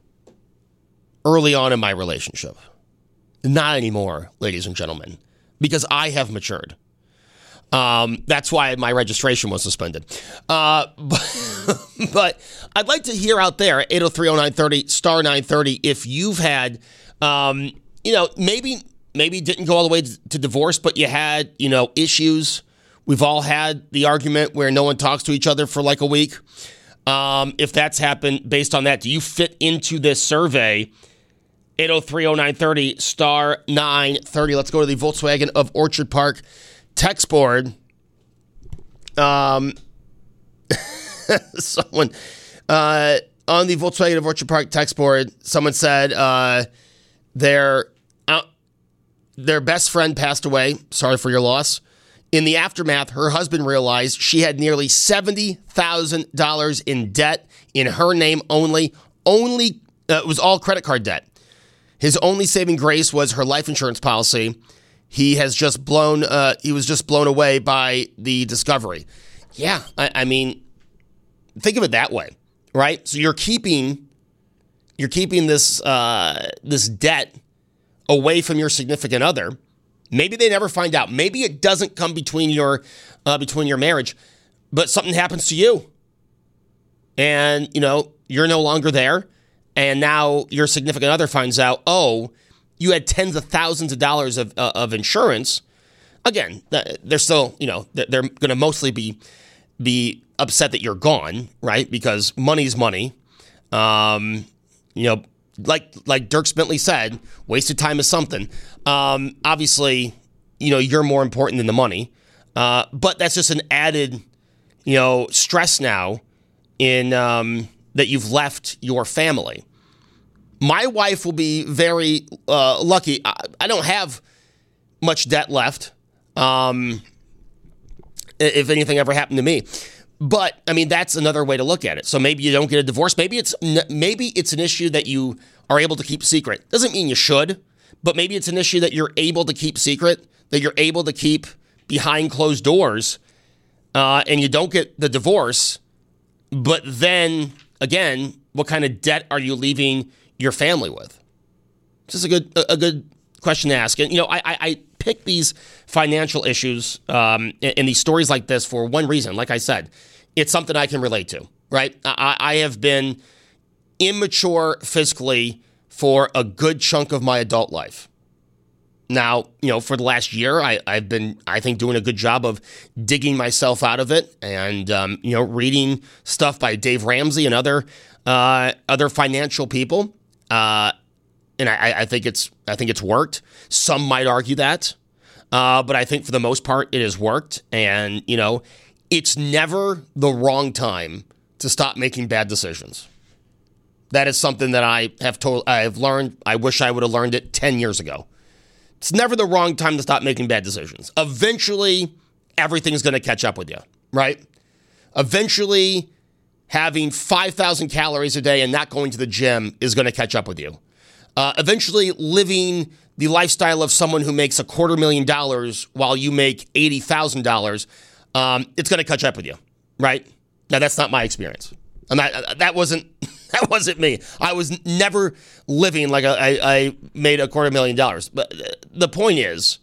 Speaker 8: early on in my relationship. Not anymore, ladies and gentlemen, because I have matured. Um, that's why my registration was suspended. Uh, but, but I'd like to hear out there, eight oh three oh nine three oh, star nine thirty, if you've had Um, you know, maybe maybe didn't go all the way to divorce, but you had, you know, issues. We've all had the argument where no one talks to each other for like a week. Um, if that's happened, based on that, do you fit into this survey? eight oh three oh nine thirty, star nine thirty. Let's go to the Volkswagen of Orchard Park text board. Um, someone uh, on the Volkswagen of Orchard Park text board, someone said uh, their uh, their best friend passed away. Sorry for your loss. In the aftermath, her husband realized she had nearly seventy thousand dollars in debt in her name only. Only uh, it was all credit card debt. His only saving grace was her life insurance policy. He has just blown. Uh, he was just blown away by the discovery. Yeah, I, I mean, think of it that way, right? So you're keeping, you're keeping this uh, this debt away from your significant other. Maybe they never find out. Maybe it doesn't come between your uh, between your marriage, but something happens to you, and you know you're no longer there. And now your significant other finds out, oh, you had tens of thousands of dollars of uh, of insurance. Again, they're still, you know, they're going to mostly be be upset that you're gone, right? Because money's money. Um, you know, like like Dierks Bentley said, wasted time is something. Um, obviously, you know, you're more important than the money. Uh, but that's just an added, you know, stress now in um, that you've left your family. My wife will be very uh, lucky. I, I don't have much debt left, um, if anything ever happened to me. But I mean, that's another way to look at it. So maybe you don't get a divorce. Maybe it's maybe it's an issue that you are able to keep secret. Doesn't mean you should, but maybe it's an issue that you're able to keep secret, that you're able to keep behind closed doors, uh, and you don't get the divorce. But then again, what kind of debt are you leaving your family with? This is a good a good question to ask. And you know, I I, I pick these financial issues um, and, and these stories like this for one reason. Like I said, it's something I can relate to. Right? I, I have been immature fiscally for a good chunk of my adult life. Now, you know, for the last year, I, I've been, I think, doing a good job of digging myself out of it, and um, you know, reading stuff by Dave Ramsey and other uh, other financial people. Uh, and I, I think it's, I think it's worked. Some might argue that, uh, but I think for the most part, it has worked. And you know, it's never the wrong time to stop making bad decisions. That is something that I have told, I have learned. I wish I would have learned it ten years ago. It's never the wrong time to stop making bad decisions. Eventually, everything's going to catch up with you, right? Eventually, having five thousand calories a day and not going to the gym is going to catch up with you. Uh, eventually, living the lifestyle of someone who makes a quarter million dollars while you make eighty thousand dollars, um, it's going to catch up with you, right? Now, that's not my experience. I'm not, that wasn't that wasn't me. I was never living like a, I, I made a quarter million dollars. But the point is,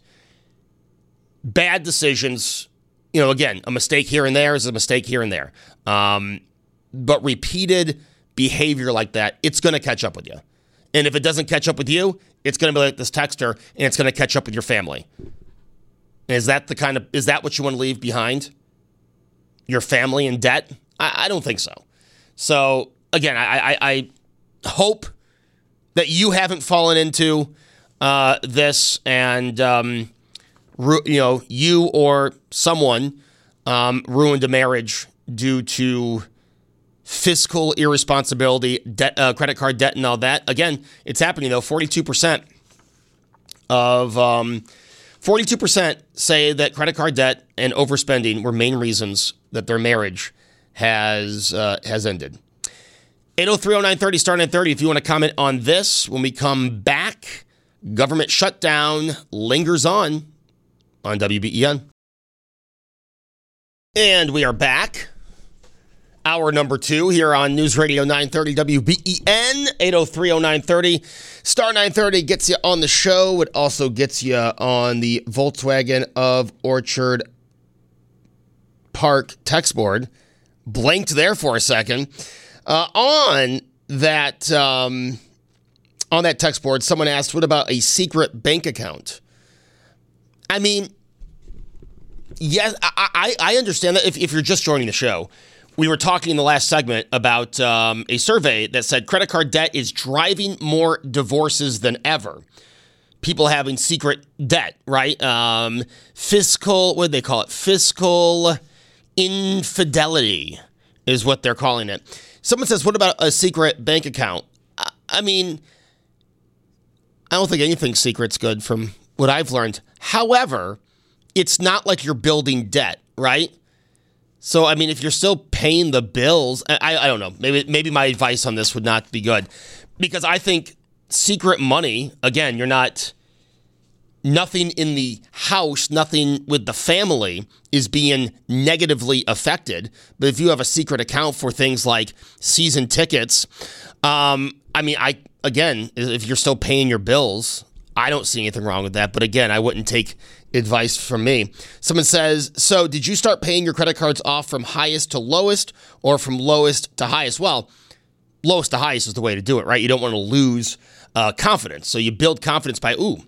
Speaker 8: bad decisions, you know, again, a mistake here and there is a mistake here and there. Um, but repeated behavior like that, it's going to catch up with you. And if it doesn't catch up with you, it's going to be like this texter, and it's going to catch up with your family. And is that the kind of, is that what you want to leave behind? Your family in debt? I, I don't think so. So, again, I, I, I hope that you haven't fallen into uh, this and, um, ru- you know, you or someone um, ruined a marriage due to fiscal irresponsibility, debt, uh, credit card debt, and all that. Again, it's happening, though. forty-two percent of um, forty-two percent say that credit card debt and overspending were main reasons that their marriage has uh, has ended. eight oh three oh nine thirty, star nine thirty, if you want to comment on this. When we come back, government shutdown lingers on on W B E N. And we are back. Hour number two here on News Radio nine thirty W B E N, eight oh three oh nine thirty. Star nine thirty gets you on the show. It also gets you on the Volkswagen of Orchard Park text board. Blanked there for a second. Uh, on that um, on that text board, someone asked, what about a secret bank account? I mean, yes, I, I, I understand that if, if you're just joining the show. We were talking in the last segment about um, a survey that said credit card debt is driving more divorces than ever. People having secret debt, right? Um, fiscal, what do they call it? Fiscal infidelity is what they're calling it. Someone says, what about a secret bank account? I, I mean, I don't think anything secret's good from what I've learned. However, it's not like you're building debt, right? So, I mean, if you're still paying the bills, I, I don't know. Maybe maybe my advice on this would not be good. Because I think secret money, again, you're not, nothing in the house, nothing with the family is being negatively affected. But if you have a secret account for things like season tickets, um, I mean, I again, if you're still paying your bills, I don't see anything wrong with that. But again, I wouldn't take advice from me. Someone says, so did you start paying your credit cards off from highest to lowest or from lowest to highest? Well, lowest to highest is the way to do it, right? You don't want to lose uh, confidence. So you build confidence by, ooh,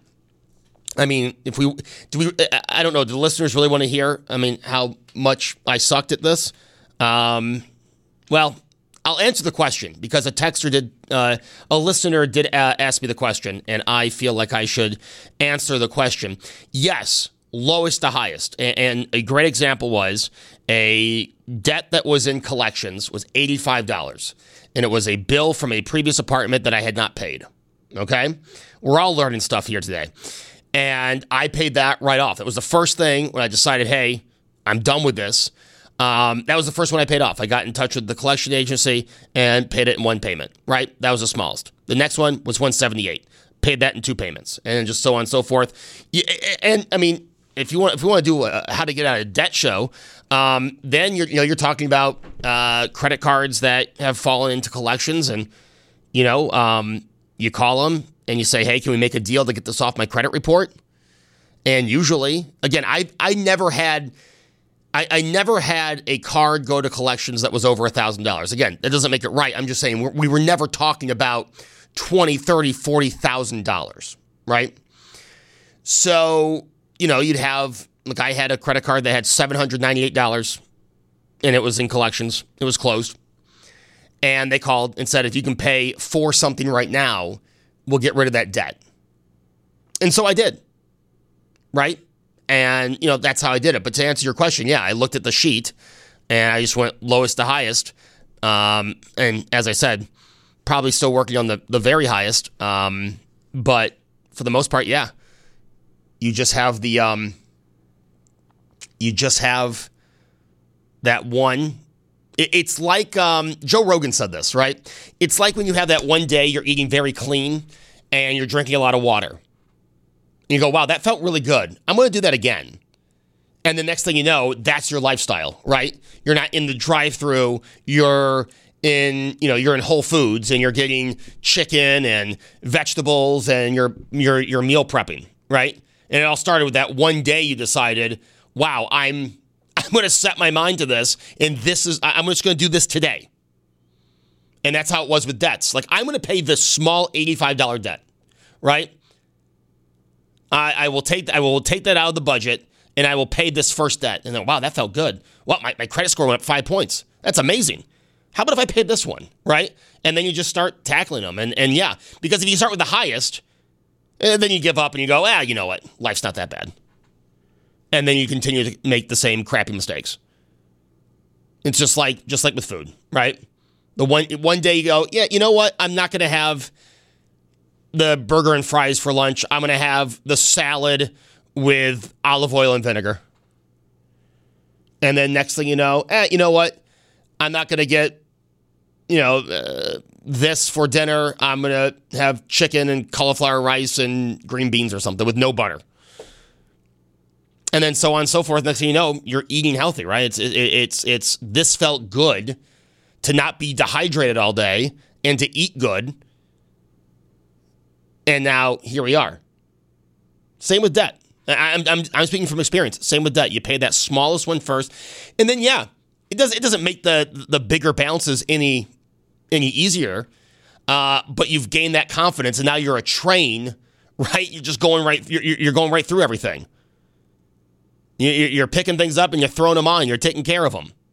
Speaker 8: I mean, if we, do we, I don't know, do the listeners really want to hear, I mean, how much I sucked at this? Um, well, I'll answer the question because a texter did, uh, a listener did a- ask me the question, and I feel like I should answer the question. Yes, lowest to highest. And, and a great example was a debt that was in collections was eighty-five dollars, and it was a bill from a previous apartment that I had not paid. Okay? We're all learning stuff here today. And I paid that right off. It was the first thing when I decided, hey, I'm done with this. Um, that was the first one I paid off. I got in touch with the collection agency and paid it in one payment, right? That was the smallest. The next one was one hundred seventy-eight dollars. Paid that in two payments, and just so on and so forth. And, I mean, if you want if you want to do a how to get out of debt show, um, then you're, you know, you're talking about uh, credit cards that have fallen into collections, and, you know, um, you call them and you say, hey, can we make a deal to get this off my credit report? And usually, again, I I never had... I, I never had a card go to collections that was over one thousand dollars. Again, that doesn't make it right. I'm just saying we're, we were never talking about twenty thousand dollars, thirty thousand dollars, forty thousand dollars, right? So, you know, you'd have, like I had a credit card that had seven hundred ninety-eight dollars, and it was in collections. It was closed. And they called and said, if you can pay for something right now, we'll get rid of that debt. And so I did, right? And, you know, that's how I did it. But to answer your question, yeah, I looked at the sheet and I just went lowest to highest. Um, and as I said, probably still working on the, the very highest. Um, but for the most part, yeah, you just have the, um, you just have that one. It, it's like, um, Joe Rogan said this, right? It's like when you have that one day you're eating very clean and you're drinking a lot of water. You go, wow, that felt really good. I'm going to do that again. And the next thing you know, that's your lifestyle, right? You're not in the drive-thru. You're in, you know, you're in Whole Foods and you're getting chicken and vegetables and you're you're you're meal prepping, right? And it all started with that one day you decided, wow, I'm I'm going to set my mind to this, and this is I'm just going to do this today. And that's how it was with debts. Like, I'm going to pay this small eighty-five dollars debt, right? I, I will take I will take that out of the budget, and I will pay this first debt. And then, wow, that felt good. Well, my, my credit score went up five points. That's amazing. How about if I paid this one, right? And then you just start tackling them. And, and yeah, because if you start with the highest, then you give up and you go, ah, you know what? Life's not that bad. And then you continue to make the same crappy mistakes. It's just like just like with food, right? The one one day you go, yeah, you know what? I'm not going to have the burger and fries for lunch. I'm going to have the salad with olive oil and vinegar. And then next thing you know, eh, you know what? I'm not going to get, you know, uh, this for dinner. I'm going to have chicken and cauliflower rice and green beans or something with no butter. And then so on and so forth. Next thing you know, you're eating healthy, right? It's, it, it's, it's, this felt good to not be dehydrated all day and to eat good. And now here we are. Same with debt. I'm, I'm, I'm speaking from experience. Same with debt. You pay that smallest one first. And then, yeah, it, does, it doesn't make the, the bigger balances any, any easier. Uh, but you've gained that confidence, and now you're a train, right? You're just going right. You're, you're going right through everything. You're picking things up and you're throwing them on. You're taking care of them,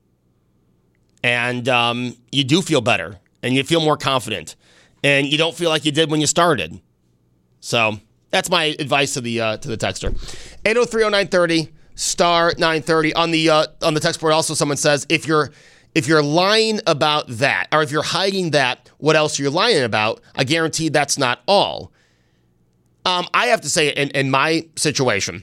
Speaker 8: and um, you do feel better, and you feel more confident, and you don't feel like you did when you started. So that's my advice to the uh, to the texter. eight oh three oh nine thirty star nine thirty on the uh, on the text board. Also, someone says if you're if you're lying about that, or if you're hiding that, what else are you lying about? I guarantee that's not all. Um, I have to say, in, in my situation,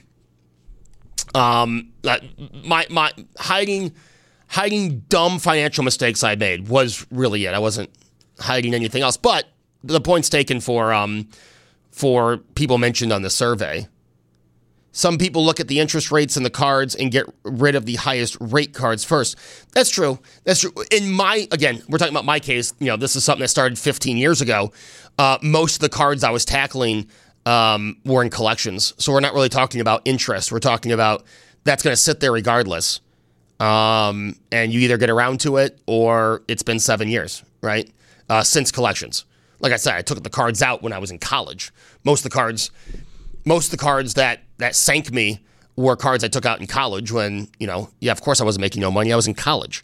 Speaker 8: um, my my hiding hiding dumb financial mistakes I made was really it. I wasn't hiding anything else. But the point's taken for um for people mentioned on the survey. Some people look at the interest rates in the cards and get rid of the highest rate cards first. That's true. That's true. In my, again, we're talking about my case. You know, this is something that started fifteen years ago. Uh, most of the cards I was tackling um, were in collections. So we're not really talking about interest. We're talking about that's going to sit there regardless. Um, and you either get around to it or it's been seven years, right? Uh, since collections. Like I said, I took the cards out when I was in college. Most of the cards, most of the cards that, that sank me were cards I took out in college when, you know, yeah, of course I wasn't making no money. I was in college.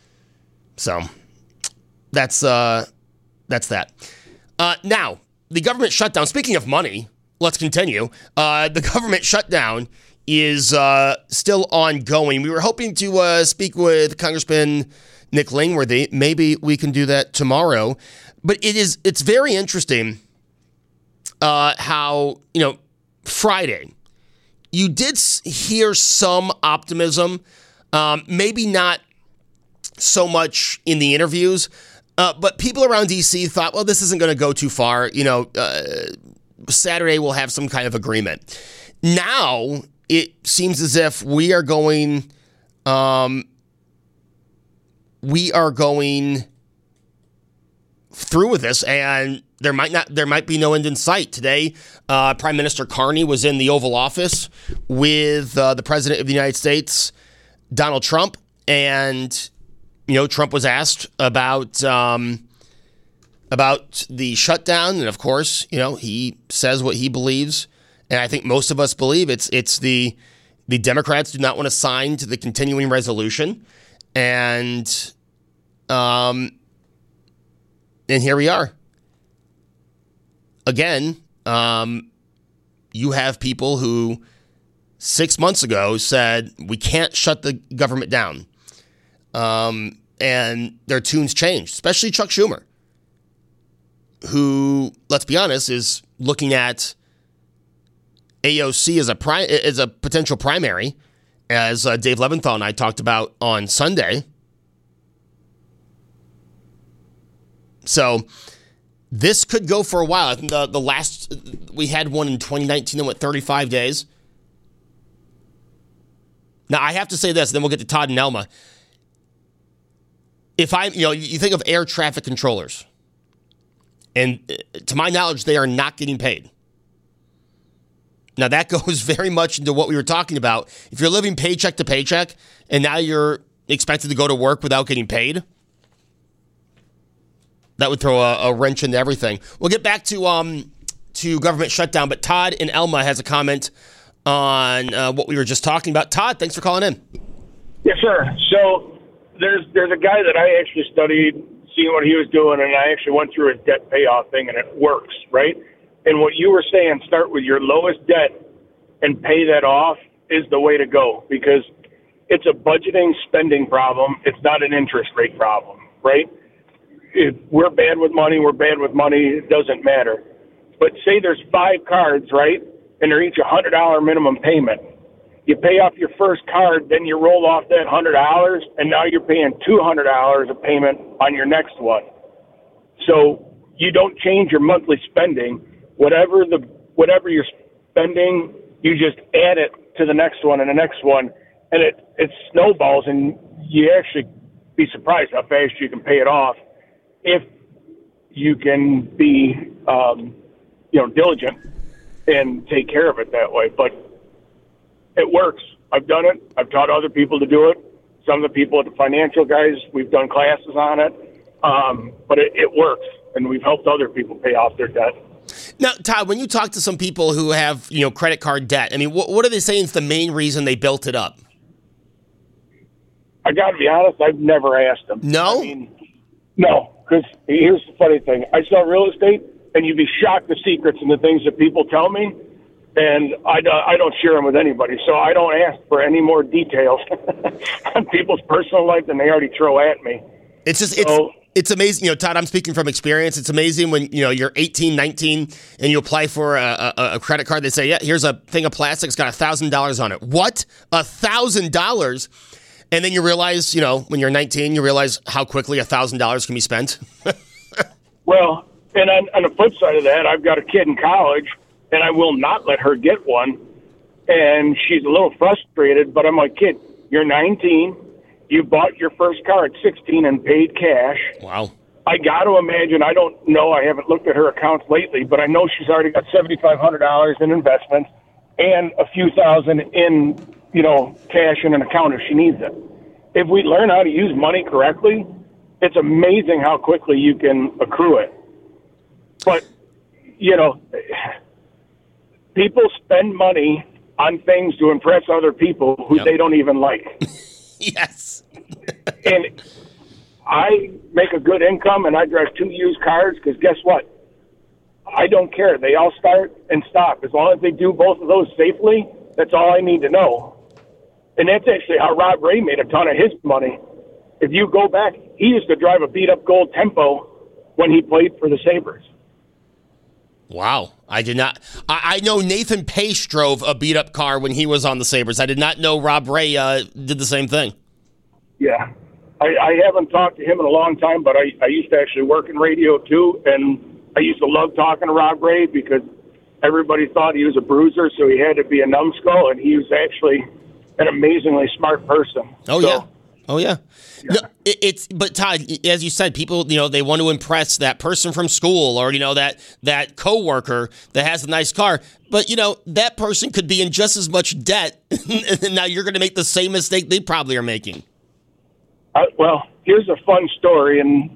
Speaker 8: So that's, uh, that's that. Uh, now, the government shutdown, speaking of money, let's continue. Uh, the government shutdown is uh, still ongoing. We were hoping to uh, speak with Congressman Nick Langworthy. Maybe we can do that tomorrow. But it is, it's very interesting uh, how, you know, Friday, you did hear some optimism, um, maybe not so much in the interviews, uh, but people around D C thought, well, this isn't going to go too far. You know, uh, Saturday we'll have some kind of agreement. Now it seems as if we are going, um, we are going through with this, and there might not, there might be no end in sight. Today, uh, Prime Minister Carney was in the Oval Office with uh, the President of the United States, Donald Trump, and you know, Trump was asked about um, about the shutdown, and of course, you know, he says what he believes, and I think most of us believe it's it's the the Democrats do not want to sign to the continuing resolution, and um, and here we are. Again, um, you have people who six months ago said we can't shut the government down. Um, and their tunes changed, especially Chuck Schumer, who, let's be honest, is looking at A O C as a pri- as a potential primary, as uh, Dave Leventhal and I talked about on Sunday. So this could go for a while. I think the, the last, we had one in twenty nineteen that went thirty-five days. Now, I have to say this, and then we'll get to Todd and Elma. If I, you know, you think of air traffic controllers, and to my knowledge, they are not getting paid. Now, that goes very much into what we were talking about. If you're living paycheck to paycheck, and now you're expected to go to work without getting paid, that would throw a, a wrench into everything. We'll get back to um to government shutdown, but Todd and Elma has a comment on uh, what we were just talking about. Todd, thanks for calling in.
Speaker 10: Yes, sir. So there's there's a guy that I actually studied, seeing what he was doing, and I actually went through his debt payoff thing, and it works, right? And what you were saying, start with your lowest debt and pay that off is the way to go, because it's a budgeting spending problem. It's not an interest rate problem, right? If we're bad with money, we're bad with money. It doesn't matter. But say there's five cards, right? And they're each a one hundred dollars minimum payment. You pay off your first card, then you roll off that one hundred dollars, and now you're paying two hundred dollars a payment on your next one. So you don't change your monthly spending. Whatever the whatever you're spending, you just add it to the next one and the next one, and it, it snowballs, and you actually be surprised how fast you can pay it off if you can be, um, you know, diligent and take care of it that way. But it works. I've done it. I've taught other people to do it. Some of the people at the financial guys, we've done classes on it. Um, but it, it works. and we've helped other people pay off their debt.
Speaker 8: Now, Todd, when you talk to some people who have, you know, credit card debt, I mean, what, what are they saying is the main reason they built it up?
Speaker 10: I got to be honest, I've never asked them.
Speaker 8: No?
Speaker 10: I mean, no, because here's the funny thing. I sell real estate, and you'd be shocked the secrets and the things that people tell me, and I, I don't share them with anybody. So I don't ask for any more details on people's personal life than they already throw at me.
Speaker 8: It's just, it's... So, It's amazing, you know, Todd, I'm speaking from experience. It's amazing when, you know, you're eighteen, nineteen, and you apply for a, a, a credit card. They say, yeah, here's a thing of plastic. It's got one thousand dollars on it. What? one thousand dollars? And then you realize, you know, when you're nineteen, you realize how quickly one thousand dollars can be spent.
Speaker 10: Well, and on, on the flip side of that, I've got a kid in college, and I will not let her get one. And she's a little frustrated, but I'm like, kid, you're nineteen. You bought your first car at sixteen and paid cash.
Speaker 8: Wow.
Speaker 10: I got to imagine, I don't know, I haven't looked at her accounts lately, but I know she's already got seven thousand five hundred dollars in investments and a few thousand in, you know, cash in an account if she needs it. If we learn how to use money correctly, it's amazing how quickly you can accrue it. But, you know, people spend money on things to impress other people who yep. they don't even like.
Speaker 8: Yes.
Speaker 10: And I make a good income, and I drive two used cars because guess what? I don't care. They all start and stop. As long as they do both of those safely, that's all I need to know. And that's actually how Rob Ray made a ton of his money. If you go back, he used to drive a beat-up gold Tempo when he played for the Sabres.
Speaker 8: Wow. I did not. I, I know Nathan Pace drove a beat-up car when he was on the Sabres. I did not know Rob Ray uh, did the same thing.
Speaker 10: Yeah. I, I haven't talked to him in a long time, but I, I used to actually work in radio, too, and I used to love talking to Rob Ray because everybody thought he was a bruiser, so he had to be a numbskull, and he was actually an amazingly smart person.
Speaker 8: Oh,
Speaker 10: so,
Speaker 8: yeah. Oh, yeah. yeah. No, it, it's but Todd, as you said, people, you know, they want to impress that person from school or, you know, that that coworker that has a nice car. But, you know, that person could be in just as much debt. And now you're going to make the same mistake they probably are making.
Speaker 10: Uh, well, here's a fun story. And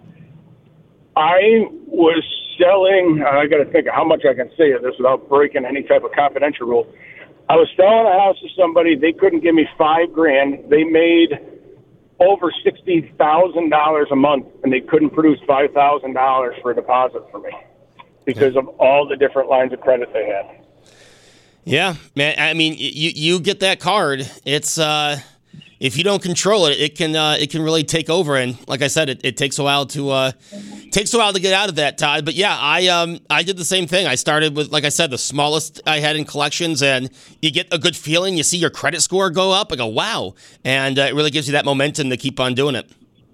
Speaker 10: I was selling, I got to think of how much I can say of this without breaking any type of confidential rule. I was selling a house to somebody. They couldn't give me five grand. They made over sixty thousand dollars a month, and they couldn't produce five thousand dollars for a deposit for me because of all the different lines of credit they had.
Speaker 8: Yeah, man. I mean, you you get that card. It's uh, if you don't control it, it can uh, it can really take over. And like I said, it, it takes a while to uh, takes a while to get out of that, Todd. But yeah, I um I did the same thing. I started with, like I said, the smallest I had in collections, and you get a good feeling. You see your credit score go up. I go, wow, and uh, it really gives you that momentum to keep on doing it.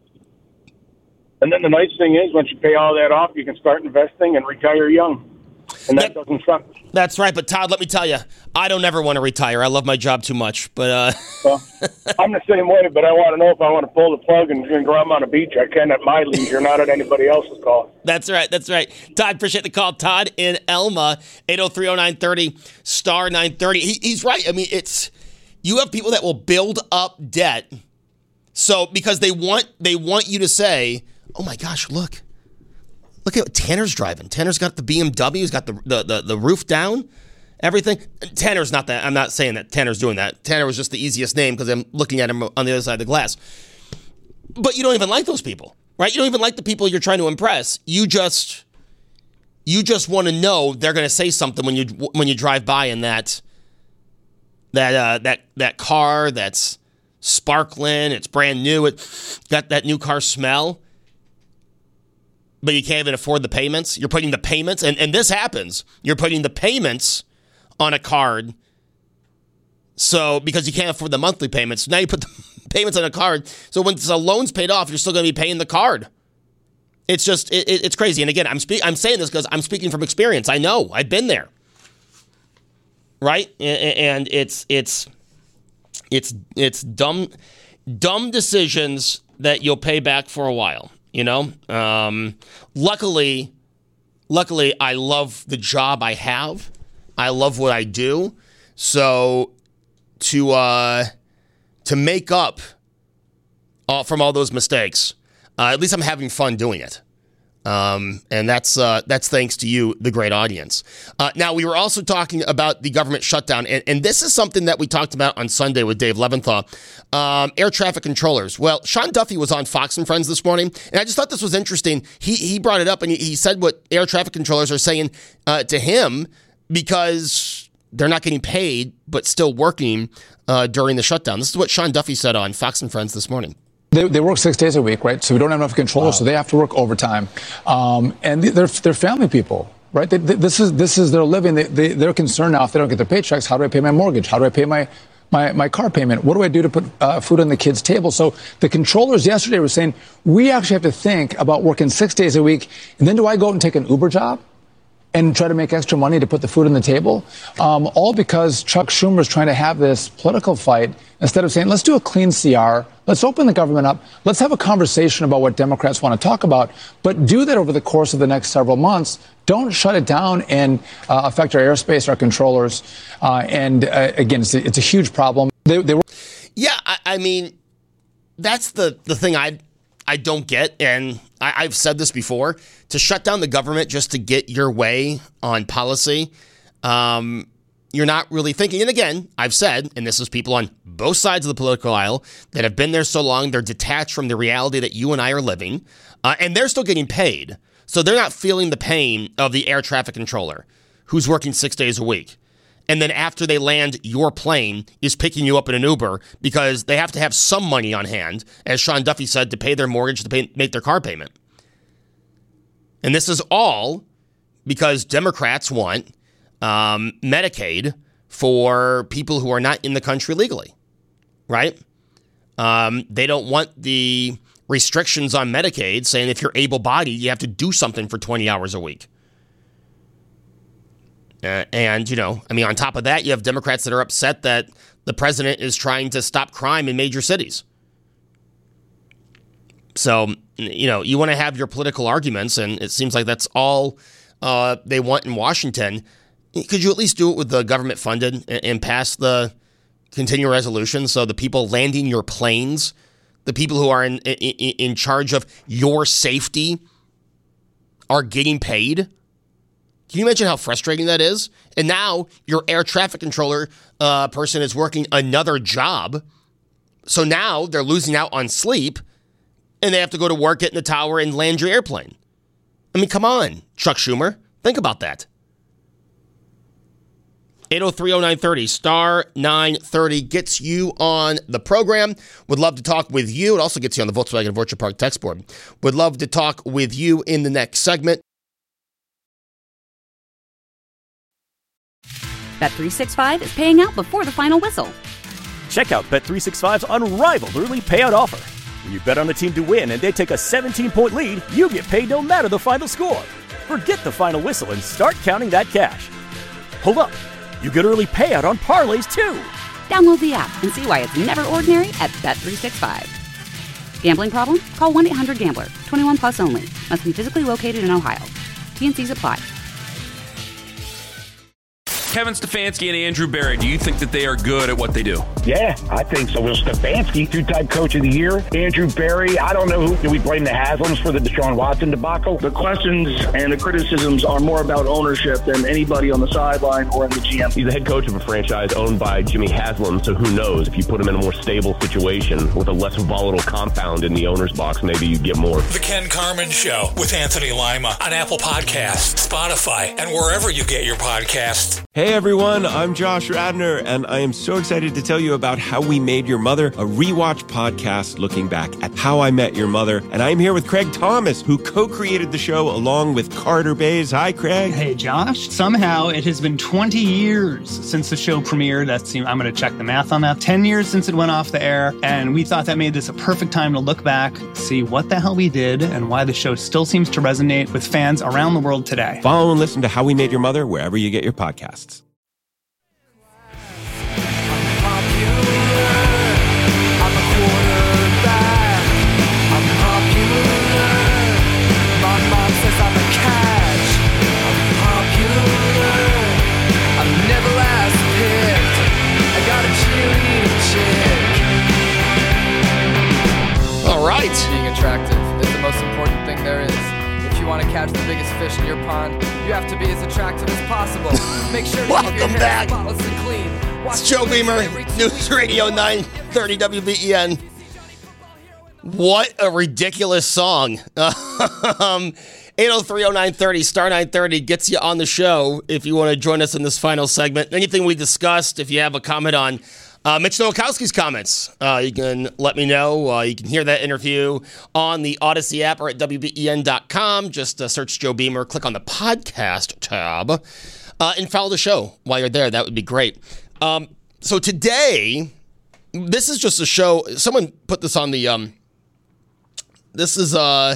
Speaker 10: And then the nice thing is, once you pay all that off, you can start investing and retire young. And that, that doesn't suck.
Speaker 8: That's right. But, Todd, let me tell you, I don't ever want to retire. I love my job too much. But uh...
Speaker 10: well, I'm the same way, but I want to know if I want to pull the plug and, and go out on a beach. I can at my leisure, not at anybody else's call.
Speaker 8: That's right. That's right. Todd, appreciate the call. Todd in Elma, eight oh three oh nine thirty, star nine thirty. He, he's right. I mean, it's you have people that will build up debt. So because they want they want you to say, oh, my gosh, look. Look at what Tanner's driving. Tanner's got the B M W. He's got the, the, the, the roof down, everything. Tanner's not that. I'm not saying that Tanner's doing that. Tanner was just the easiest name because I'm looking at him on the other side of the glass. But you don't even like those people, right? You don't even like the people you're trying to impress. You just you just want to know they're going to say something when you when you drive by in that that uh, that that car that's sparkling. It's brand new. It's got that new car smell. But you can't even afford the payments. You're putting the payments, and, and this happens. You're putting the payments on a card. So, because you can't afford the monthly payments. Now you put the payments on a card. So when the loan's paid off, you're still going to be paying the card. It's just, it, it's crazy. And again, I'm spe- I'm saying this because I'm speaking from experience. I know. I've been there. Right? And it's, it's, it's, it's dumb, dumb decisions that you'll pay back for a while. You know, um, luckily, luckily, I love the job I have. I love what I do. So to uh, to make up uh, from all those mistakes, uh, at least I'm having fun doing it. Um, and that's uh, that's thanks to you, the great audience. Uh, now, we were also talking about the government shutdown, and, and this is something that we talked about on Sunday with Dave Leventhal. Um, air traffic controllers. Well, Sean Duffy was on Fox and Friends this morning, and I just thought this was interesting. He he brought it up, and he, he said what air traffic controllers are saying uh, to him because they're not getting paid, but still working uh, during the shutdown. This is what Sean Duffy said on Fox and Friends this morning.
Speaker 11: They, they work six days a week, right? So we don't have enough controllers, wow. So they have to work overtime. Um, and they're they're family people, right? They, they, this is this is their living. They, they, they're concerned now if they don't get their paychecks. How do I pay my mortgage? How do I pay my my, my car payment? What do I do to put uh, food on the kids' table? So the controllers yesterday were saying we actually have to think about working six days a week, and then do I go out and take an Uber job and try to make extra money to put the food on the table? Um, all because Chuck Schumer is trying to have this political fight instead of saying, let's do a clean C R, let's open the government up, let's have a conversation about what Democrats want to talk about, but do that over the course of the next several months. Don't shut it down and uh, affect our airspace, our controllers. Uh, and uh, again, it's a, it's a huge problem. They, they were-
Speaker 8: yeah, I, I mean, that's the, the thing I I don't get, and I, I've said this before, to shut down the government just to get your way on policy, um, you're not really thinking. And again, I've said, and this is people on both sides of the political aisle that have been there so long, they're detached from the reality that you and I are living, uh, and they're still getting paid. So they're not feeling the pain of the air traffic controller who's working six days a week. And then after they land your plane is picking you up in an Uber because they have to have some money on hand, as Sean Duffy said, to pay their mortgage, to pay, make their car payment. And this is all because Democrats want um, Medicaid for people who are not in the country legally, right? Um, they don't want the restrictions on Medicaid saying if you're able-bodied, you have to do something for twenty hours a week. Uh, and, you know, I mean, on top of that, you have Democrats that are upset that the president is trying to stop crime in major cities. So, you know, you want to have your political arguments, and it seems like that's all uh, they want in Washington. Could you at least do it with the government funded and, and pass the continuing resolution so the people landing your planes, the people who are in, in, in charge of your safety are getting paid? Can you imagine how frustrating that is? And now your air traffic controller uh, person is working another job. So now they're losing out on sleep and they have to go to work, get in the tower, and land your airplane. I mean, come on, Chuck Schumer. Think about that. eight oh three oh nine thirty, star nine thirty gets you on the program. Would love to talk with you. It also gets you on the Volkswagen of Orchard Park text board. Would love to talk with you in the next segment.
Speaker 1: Bet three sixty-five is paying out before the final whistle.
Speaker 2: Check out Bet three sixty-five's unrivaled early payout offer. When you bet on a team to win and they take a seventeen-point lead, you get paid no matter the final score. Forget the final whistle and start counting that cash. Hold up. You get early payout on parlays, too.
Speaker 1: Download the app and see why it's never ordinary at Bet three sixty-five. Gambling problem? Call one eight hundred gambler. twenty-one plus only. Must be physically located in Ohio. T and C's apply.
Speaker 3: Kevin Stefanski and Andrew Berry, do you think that they are good at what they do?
Speaker 12: Yeah, I think so. Will Stefanski, two-time coach of the year. Andrew Berry, I don't know who. Do we blame the Haslams for the Deshaun Watson debacle?
Speaker 13: The questions and the criticisms are more about ownership than anybody on the sideline or in the G M.
Speaker 14: He's the head coach of a franchise owned by Jimmy Haslam, so who knows? If you put him in a more stable situation with a less volatile compound in the owner's box, maybe you get more.
Speaker 5: The Ken Carman Show with Anthony Lima on Apple Podcasts, Spotify, and wherever you get your podcasts.
Speaker 6: Hey everyone, I'm Josh Radnor, and I am so excited to tell you about How We Made Your Mother, a rewatch podcast looking back at How I Met Your Mother. And I'm here with Craig Thomas, who co-created the show along with Carter Bays. Hi, Craig.
Speaker 7: Hey, Josh. Somehow it has been twenty years since the show premiered. That's, I'm going to check the math on that. ten years since it went off the air, and we thought that made this a perfect time to look back, see what the hell we did, and why the show still seems to resonate with fans around the world today.
Speaker 6: Follow and listen to How We Made Your Mother wherever you get your podcasts.
Speaker 8: All right.
Speaker 15: Being attractive is the most important thing there is. If you want catch the biggest fish in your pond, you have to be as attractive as possible. Make sure to
Speaker 8: Welcome
Speaker 15: keep your hair
Speaker 8: back.
Speaker 15: spotless and clean. Watch
Speaker 8: It's Joe Beamer, News Radio nine thirty W B E N. What a ridiculous song. um, eight oh three oh nine thirty, star nine thirty gets you on the show if you want to join us in this final segment. Anything we discussed, if you have a comment on uh, Mitch Nowakowski's comments, uh, you can let me know. Uh, you can hear that interview on the Odyssey app or at W B E N dot com. Just uh, search Joe Beamer, click on the podcast tab, uh, and follow the show while you're there. That would be great. Um, so today, this is just a show. Someone put this on the... Um, This is, uh,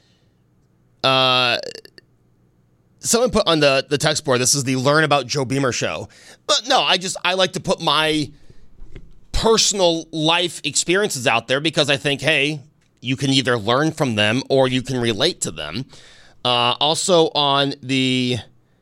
Speaker 8: uh, someone put on the, the text board, this is the Learn About Joe Beamer show. But no, I just, I like to put my personal life experiences out there because I think, hey, you can either learn from them or you can relate to them. Uh, also on the,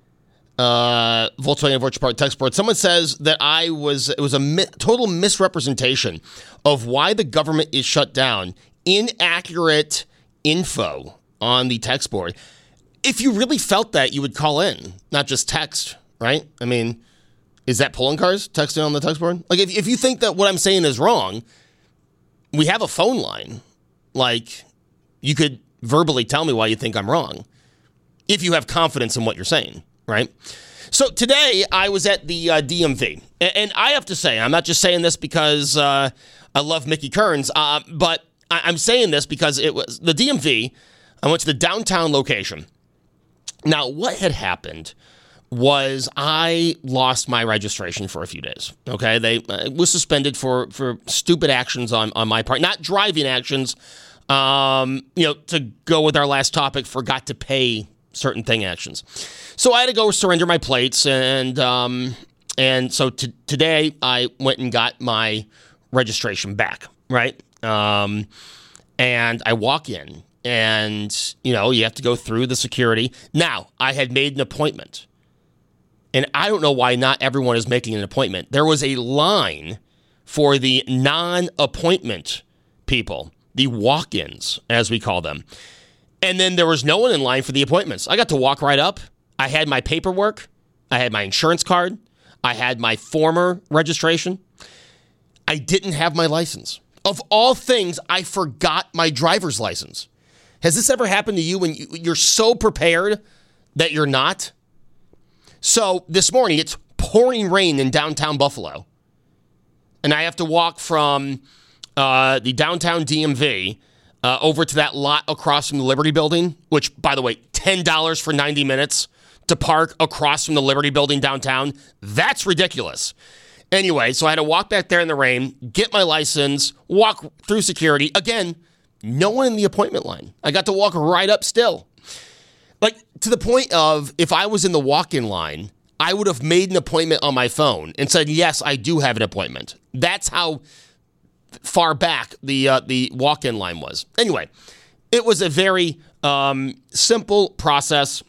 Speaker 8: uh, Volkswagen Virtual Park text board, someone says that I was, it was a mi- total misrepresentation of why the government is shut down. Inaccurate info on the text board. If you really felt that, you would call in, not just text, right? I mean, is that pulling cars texting on the text board? Like, if, if you think that what I'm saying is wrong, we have a phone line. Like, you could verbally tell me why you think I'm wrong if you have confidence in what you're saying, right? So today I was at the uh, D M V, and, and I have to say, I'm not just saying this because uh, I love Mickey Kearns, uh, but I'm saying this because it was the D M V. I went to the downtown location. Now, what had happened was I lost my registration for a few days. Okay, they uh, was suspended for for stupid actions on on my part, not driving actions. Um, you know, to go with our last topic, forgot to pay certain thing actions. So I had to go surrender my plates, and um, and so t- today I went and got my registration back. Right. Um, and I walk in and, you know, you have to go through the security. Now, I had made an appointment, and I don't know why not everyone is making an appointment. There was a line for the non-appointment people, the walk-ins, as we call them. And then there was no one in line for the appointments. I got to walk right up. I had my paperwork. I had my insurance card. I had my former registration. I didn't have my license. Of all things, I forgot my driver's license. Has this ever happened to you when you're so prepared that you're not? So this morning, it's pouring rain in downtown Buffalo. And I have to walk from uh, the downtown D M V uh, over to that lot across from the Liberty Building, which, by the way, ten dollars for ninety minutes to park across from the Liberty Building downtown. That's ridiculous. Anyway, so I had to walk back there in the rain, get my license, walk through security. Again, no one in the appointment line. I got to walk right up still. Like, to the point of, if I was in the walk-in line, I would have made an appointment on my phone and said, yes, I do have an appointment. That's how far back the uh, the walk-in line was. Anyway, it was a very um, simple process,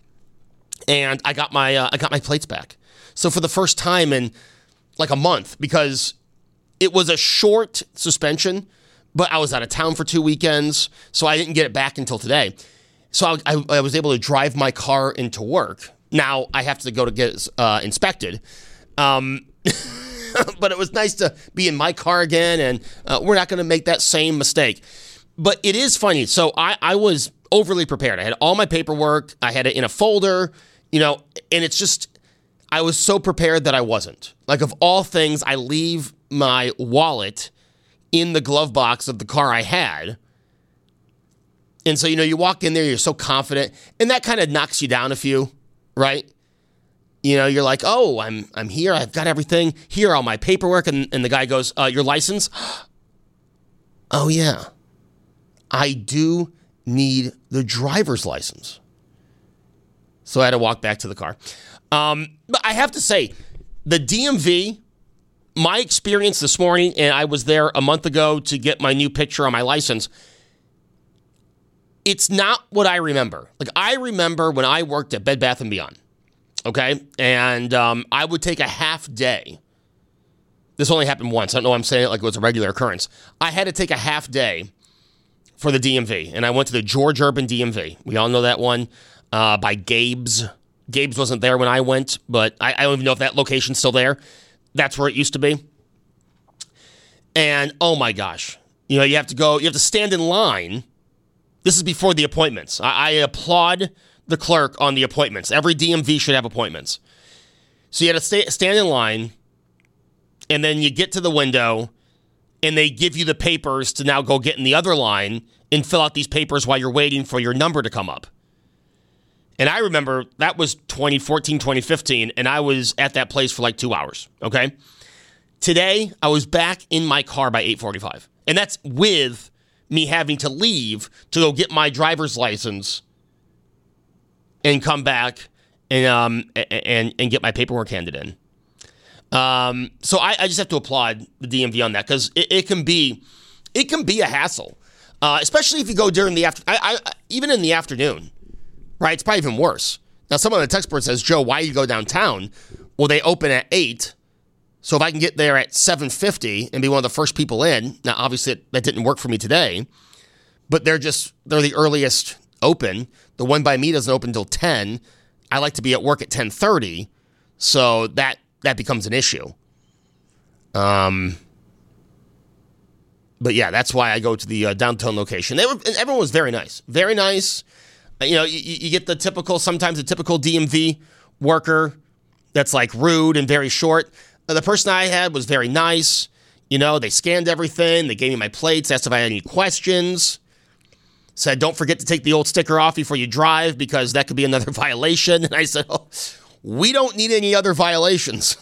Speaker 8: and I got my uh, I got my plates back. So for the first time in like a month, because it was a short suspension, but I was out of town for two weekends, so I didn't get it back until today. So I, I, I was able to drive my car into work. Now I have to go to get it uh, inspected, um, but it was nice to be in my car again, and uh, we're not going to make that same mistake. But it is funny. So I, I was overly prepared. I had all my paperwork. I had it in a folder, you know, and it's just, I was so prepared that I wasn't. Like, of all things, I leave my wallet in the glove box of the car I had. And so, you know, you walk in there, you're so confident, and that kind of knocks you down a few, right? You know, you're like, oh, I'm I'm here, I've got everything, here, all my paperwork, and, and the guy goes, uh, your license? Oh, yeah, I do need the driver's license. So I had to walk back to the car. Um, but I have to say, the D M V, my experience this morning, and I was there a month ago to get my new picture on my license, it's not what I remember. Like, I remember when I worked at Bed Bath and Beyond, okay? And um, I would take a half day. This only happened once. I don't know why I'm saying it like it was a regular occurrence. I had to take a half day for the D M V, and I went to the George Urban D M V. We all know that one uh, by Gabe's. Gabe's wasn't there when I went, but I, I don't even know if that location's still there. That's where it used to be. And oh my gosh, you know, you have to go, you have to stand in line. This is before the appointments. I, I applaud the clerk on the appointments. Every D M V should have appointments. So you had to stay, stand in line, and then you get to the window, and they give you the papers to now go get in the other line and fill out these papers while you're waiting for your number to come up. And I remember that was twenty fourteen, twenty fifteen, and I was at that place for like two hours, okay? Today, I was back in my car by eight forty-five, and that's with me having to leave to go get my driver's license and come back and um and, and get my paperwork handed in. Um, so I, I just have to applaud the D M V on that, because it, it can be it can be a hassle, uh, especially if you go during the after. I, I even in the afternoon. Right, it's probably even worse. Now, someone on the text board says, Joe, why do you go downtown? Well, they open at eight, so if I can get there at seven fifty and be one of the first people in, now, obviously, that didn't work for me today, but they're just, they're the earliest open. The one by me doesn't open until ten. I like to be at work at ten thirty, so that, that becomes an issue. Um, But, yeah, that's why I go to the uh, downtown location. They were, and everyone was very nice, very nice. You know, you, you get the typical, sometimes a typical D M V worker that's like rude and very short. The person I had was very nice. You know, they scanned everything. They gave me my plates, asked if I had any questions. Said, don't forget to take the old sticker off before you drive because that could be another violation. And I said, oh, we don't need any other violations.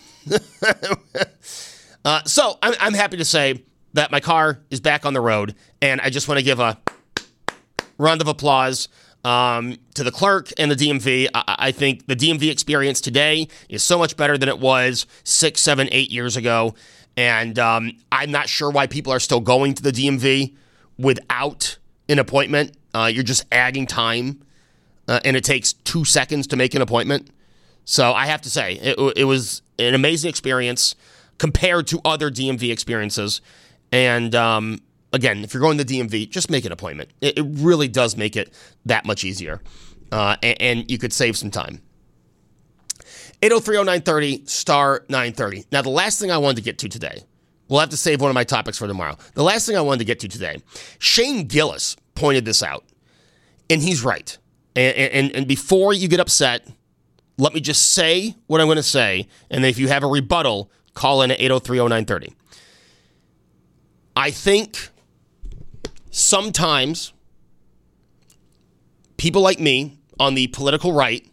Speaker 8: uh, so I'm, I'm happy to say that my car is back on the road. And I just want to give a round of applause Um, to the clerk and the D M V. I, I think the D M V experience today is so much better than it was six, seven, eight years ago. And um, I'm not sure why people are still going to the D M V without an appointment. Uh, you're just adding time, uh, and it takes two seconds to make an appointment. So I have to say, it, it was an amazing experience compared to other D M V experiences. And um Again, if you're going to the D M V, just make an appointment. It, it really does make it that much easier. Uh, and, and you could save some time. eight oh three oh nine thirty, star nine thirty. Now, the last thing I wanted to get to today, we'll have to save one of my topics for tomorrow. The last thing I wanted to get to today, Shane Gillis pointed this out. And he's right. And, and, and before you get upset, let me just say what I'm going to say. And then if you have a rebuttal, call in at eight oh three oh nine thirty. I think sometimes people like me on the political right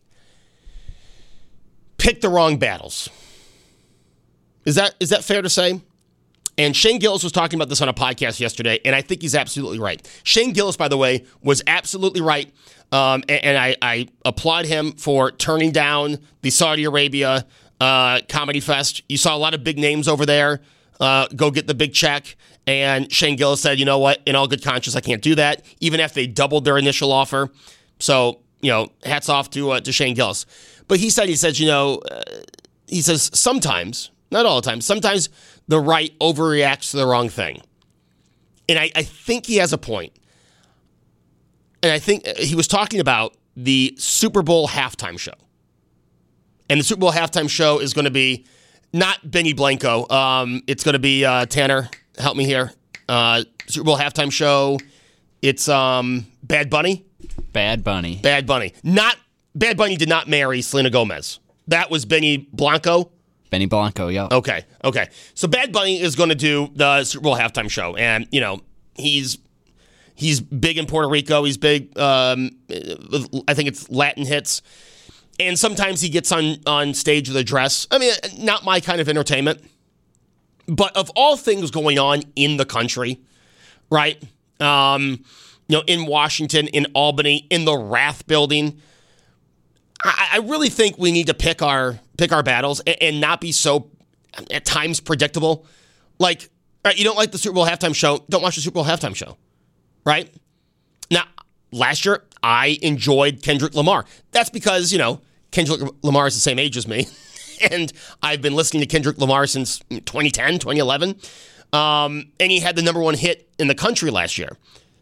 Speaker 8: pick the wrong battles. Is that is that fair to say? And Shane Gillis was talking about this on a podcast yesterday, and I think he's absolutely right. Shane Gillis, by the way, was absolutely right, um, and, and I, I applaud him for turning down the Saudi Arabia uh, Comedy Fest. You saw a lot of big names over there uh, go get the big check. And Shane Gillis said, you know what, in all good conscience, I can't do that, even if they doubled their initial offer. So, you know, hats off to uh, to Shane Gillis. But he said, he says, you know, uh, he says sometimes, not all the time, sometimes the right overreacts to the wrong thing. And I, I think he has a point. And I think he was talking about the Super Bowl halftime show. And the Super Bowl halftime show is going to be not Benny Blanco. Um, it's going to be uh, Tanner. Help me here. Uh, Super Bowl halftime show. It's um, Bad Bunny.
Speaker 16: Bad Bunny.
Speaker 8: Bad Bunny. Not Bad Bunny did not marry Selena Gomez. That was Benny Blanco.
Speaker 16: Benny Blanco, yeah.
Speaker 8: Okay, okay. So Bad Bunny is going to do the Super Bowl halftime show, and you know he's he's big in Puerto Rico. He's big. Um, I think it's Latin hits, and sometimes he gets on on stage with a dress. I mean, not my kind of entertainment. But of all things going on in the country, right? Um, you know, in Washington, in Albany, in the Rath Building, I, I really think we need to pick our pick our battles and, and not be so at times predictable. Like, all right, you don't like the Super Bowl halftime show? Don't watch the Super Bowl halftime show, right? Now, last year I enjoyed Kendrick Lamar. That's because you know Kendrick Lamar is the same age as me. And I've been listening to Kendrick Lamar since twenty ten, twenty eleven. Um, and he had the number one hit in the country last year.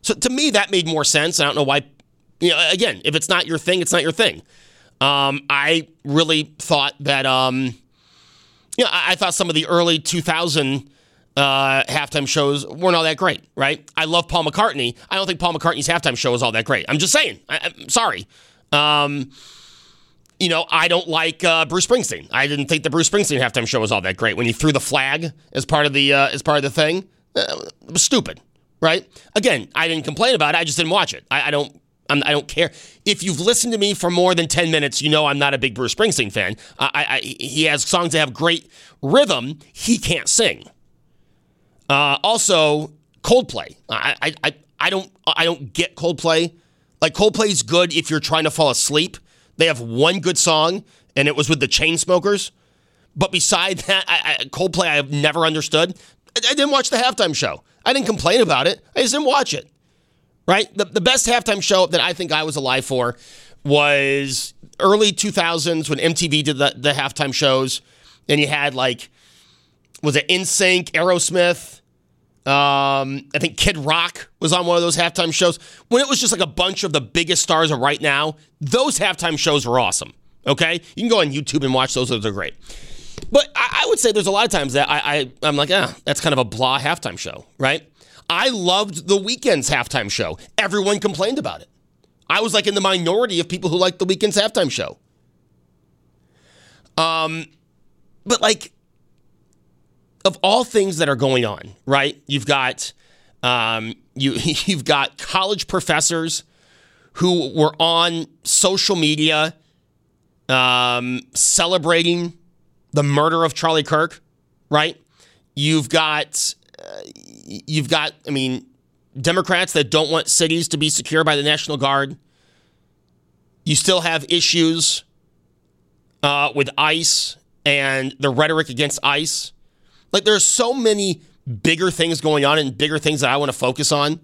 Speaker 8: So to me, that made more sense. I don't know why. You know, again, if it's not your thing, it's not your thing. Um, I really thought that, um, you know, I, I thought some of the early two thousand uh, halftime shows weren't all that great, right? I love Paul McCartney. I don't think Paul McCartney's halftime show is all that great. I'm just saying. I, I'm sorry. Um, you know, I don't like uh, Bruce Springsteen. I didn't think the Bruce Springsteen halftime show was all that great. When he threw the flag as part of the uh, as part of the thing, uh, it was stupid, right? Again, I didn't complain about it. I just didn't watch it. I, I don't. I'm, I don't care. If you've listened to me for more than ten minutes, you know I'm not a big Bruce Springsteen fan. Uh, I, I, he has songs that have great rhythm. He can't sing. Uh, also, Coldplay. I, I, I, I don't, I don't get Coldplay. Like Coldplay's good if you're trying to fall asleep. They have one good song, and it was with the Chainsmokers. But beside that, I, I, Coldplay I have never understood. I, I didn't watch the halftime show. I didn't complain about it. I just didn't watch it. Right? The the best halftime show that I think I was alive for was early two thousands when M T V did the, the halftime shows. And you had like, was it N Sync, Aerosmith? Um, I think Kid Rock was on one of those halftime shows. When it was just like a bunch of the biggest stars of right now, those halftime shows were awesome. Okay? You can go on YouTube and watch those. Those are great. But I, I would say there's a lot of times that I, I, I'm like, ah, that's kind of a blah halftime show, right? I loved The Weeknd's halftime show. Everyone complained about it. I was like in the minority of people who liked The Weeknd's halftime show. Um, but like, of all things that are going on, right? You've got, um, you you've got college professors who were on social media, um, celebrating the murder of Charlie Kirk, right? You've got. Uh, you've got, I mean, Democrats that don't want cities to be secure by the National Guard. You still have issues uh, with ICE and the rhetoric against ICE. Like, there's so many bigger things going on and bigger things that I want to focus on.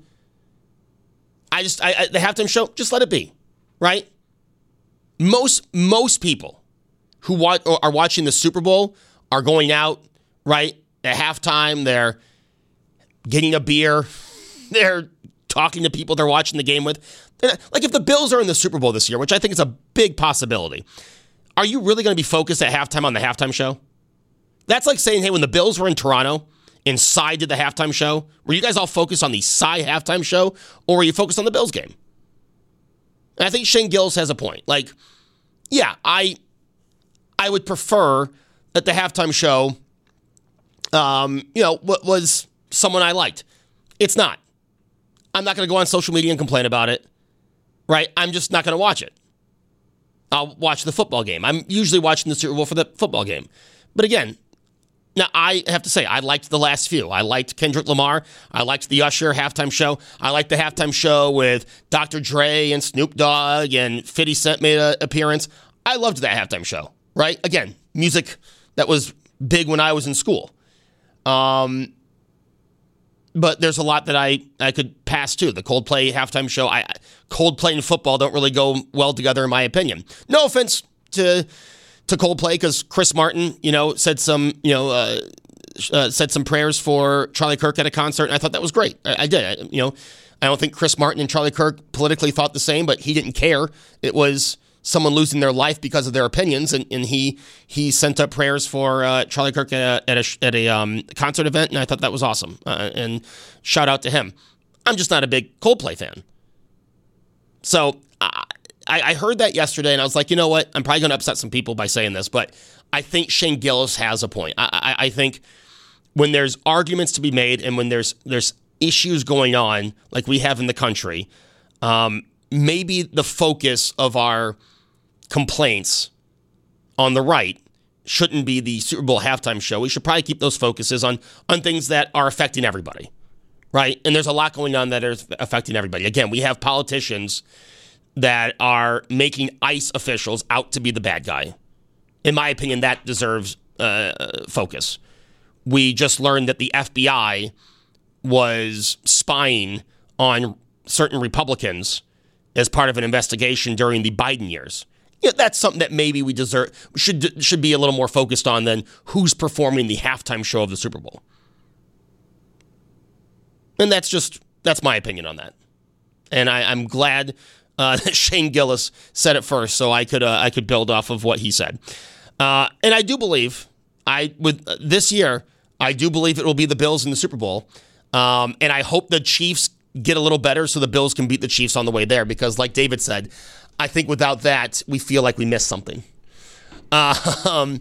Speaker 8: I just, I, I, the halftime show, just let it be, right? Most most people who watch, or are watching the Super Bowl are going out, right, at halftime. They're getting a beer. They're talking to people they're watching the game with. Like if the Bills are in the Super Bowl this year, which I think is a big possibility, are you really going to be focused at halftime on the halftime show? That's like saying, hey, when the Bills were in Toronto and Cy did the halftime show, were you guys all focused on the Cy halftime show or were you focused on the Bills game? And I think Shane Gillis has a point. Like, yeah, I I would prefer that the halftime show, um, you know, what was someone I liked. It's not. I'm not going to go on social media and complain about it, right? I'm just not going to watch it. I'll watch the football game. I'm usually watching the Super Bowl for the football game. But again, now I have to say, I liked the last few. I liked Kendrick Lamar. I liked the Usher halftime show. I liked the halftime show with Doctor Dre and Snoop Dogg and fifty Cent made an appearance. I loved that halftime show, right? Again, music that was big when I was in school. Um... But there's a lot that I, I could pass too. The Coldplay halftime show, I Coldplay and football don't really go well together in my opinion. No offense to to Coldplay because Chris Martin, you know, said some you know uh, uh, said some prayers for Charlie Kirk at a concert, and I thought that was great. I, I did. I, you know, I don't think Chris Martin and Charlie Kirk politically thought the same, but he didn't care. It was someone losing their life because of their opinions, and, and he he sent up prayers for uh, Charlie Kirk at a, at a, at a um, concert event, and I thought that was awesome. Uh, and shout out to him. I'm just not a big Coldplay fan. So I, I heard that yesterday, and I was like, you know what? I'm probably going to upset some people by saying this, but I think Shane Gillis has a point. I, I, I think when there's arguments to be made and when there's there's issues going on like we have in the country, um, maybe the focus of our complaints on the right shouldn't be the Super Bowl halftime show. We should probably keep those focuses on on things that are affecting everybody, right? And there's a lot going on that is affecting everybody. Again, we have politicians that are making ICE officials out to be the bad guy. In my opinion, that deserves uh, focus. We just learned that the F B I was spying on certain Republicans as part of an investigation during the Biden years. Yeah, that's something that maybe we deserve should should be a little more focused on than who's performing the halftime show of the Super Bowl. And that's just that's my opinion on that. And I, I'm glad uh, that Shane Gillis said it first, so I could uh, I could build off of what he said. Uh, and I do believe, I with uh, this year, I do believe it will be the Bills in the Super Bowl. Um, and I hope the Chiefs get a little better so the Bills can beat the Chiefs on the way there. Because like David said, I think without that, we feel like we missed something. Uh, um,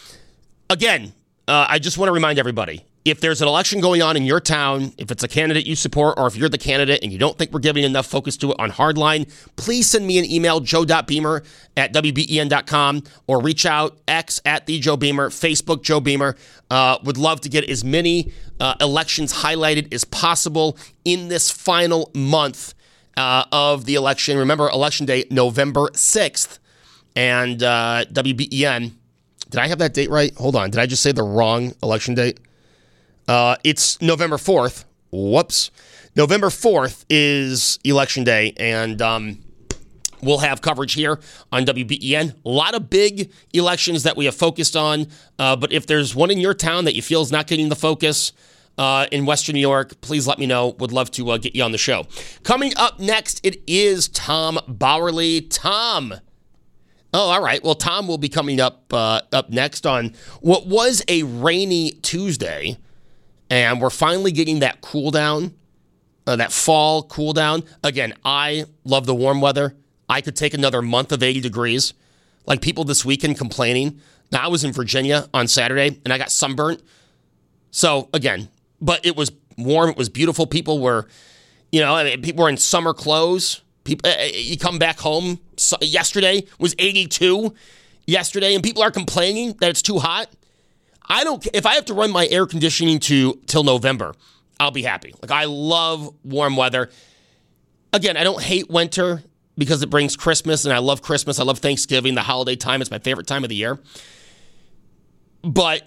Speaker 8: again, uh, I just want to remind everybody, if there's an election going on in your town, if it's a candidate you support, or if you're the candidate and you don't think we're giving enough focus to it on Hardline, please send me an email, joe.beamer at W B E N dot com, or reach out, X at the Joe Beamer, Facebook Joe Beamer. Uh, would love to get as many uh, elections highlighted as possible in this final month uh, of the election. Remember, Election Day, November sixth. And uh, W B E N, did I have that date right? Hold on. Did I just say the wrong election date? Uh, it's November fourth. Whoops. November fourth is Election Day, and um, we'll have coverage here on W B E N. A lot of big elections that we have focused on, uh, but if there's one in your town that you feel is not getting the focus uh, in Western New York, please let me know. Would love to uh, get you on the show. Coming up next, it is Tom Bauerle. Tom. Oh, all right. Well, Tom will be coming up uh, up next on what was a rainy Tuesday. And we're finally getting that cool down, uh, that fall cool down. Again, I love the warm weather. I could take another month of eighty degrees. Like people this weekend complaining. Now, I was in Virginia on Saturday, and I got sunburnt. So, again, but it was warm. It was beautiful. People were, you know, I mean, people were in summer clothes. People, you come back home. So, yesterday was eighty-two yesterday, and people are complaining that it's too hot. I don't. If I have to run my air conditioning to till November, I'll be happy. Like I love warm weather. Again, I don't hate winter because it brings Christmas, and I love Christmas. I love Thanksgiving, the holiday time. It's my favorite time of the year. But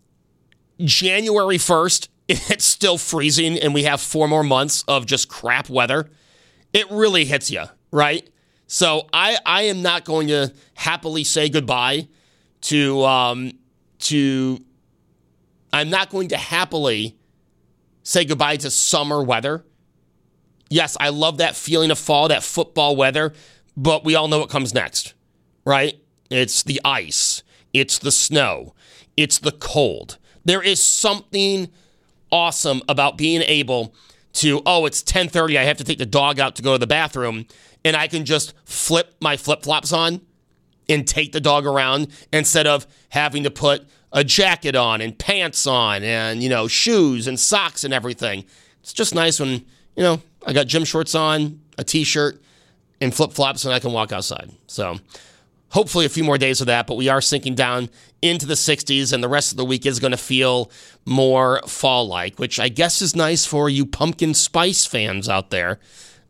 Speaker 8: January first, it's still freezing, and we have four more months of just crap weather. It really hits you, right? So I, I am not going to happily say goodbye to um, to. I'm not going to happily say goodbye to summer weather. Yes, I love that feeling of fall, that football weather, but we all know what comes next, right? It's the ice. It's the snow. It's the cold. There is something awesome about being able to, oh, it's ten thirty, I have to take the dog out to go to the bathroom, and I can just flip my flip-flops on and take the dog around instead of having to put a jacket on and pants on and, you know, shoes and socks and everything. It's just nice when, you know, I got gym shorts on, a t-shirt, and flip-flops, and I can walk outside. So hopefully a few more days of that, but we are sinking down into the sixties, and the rest of the week is going to feel more fall-like, which I guess is nice for you pumpkin spice fans out there.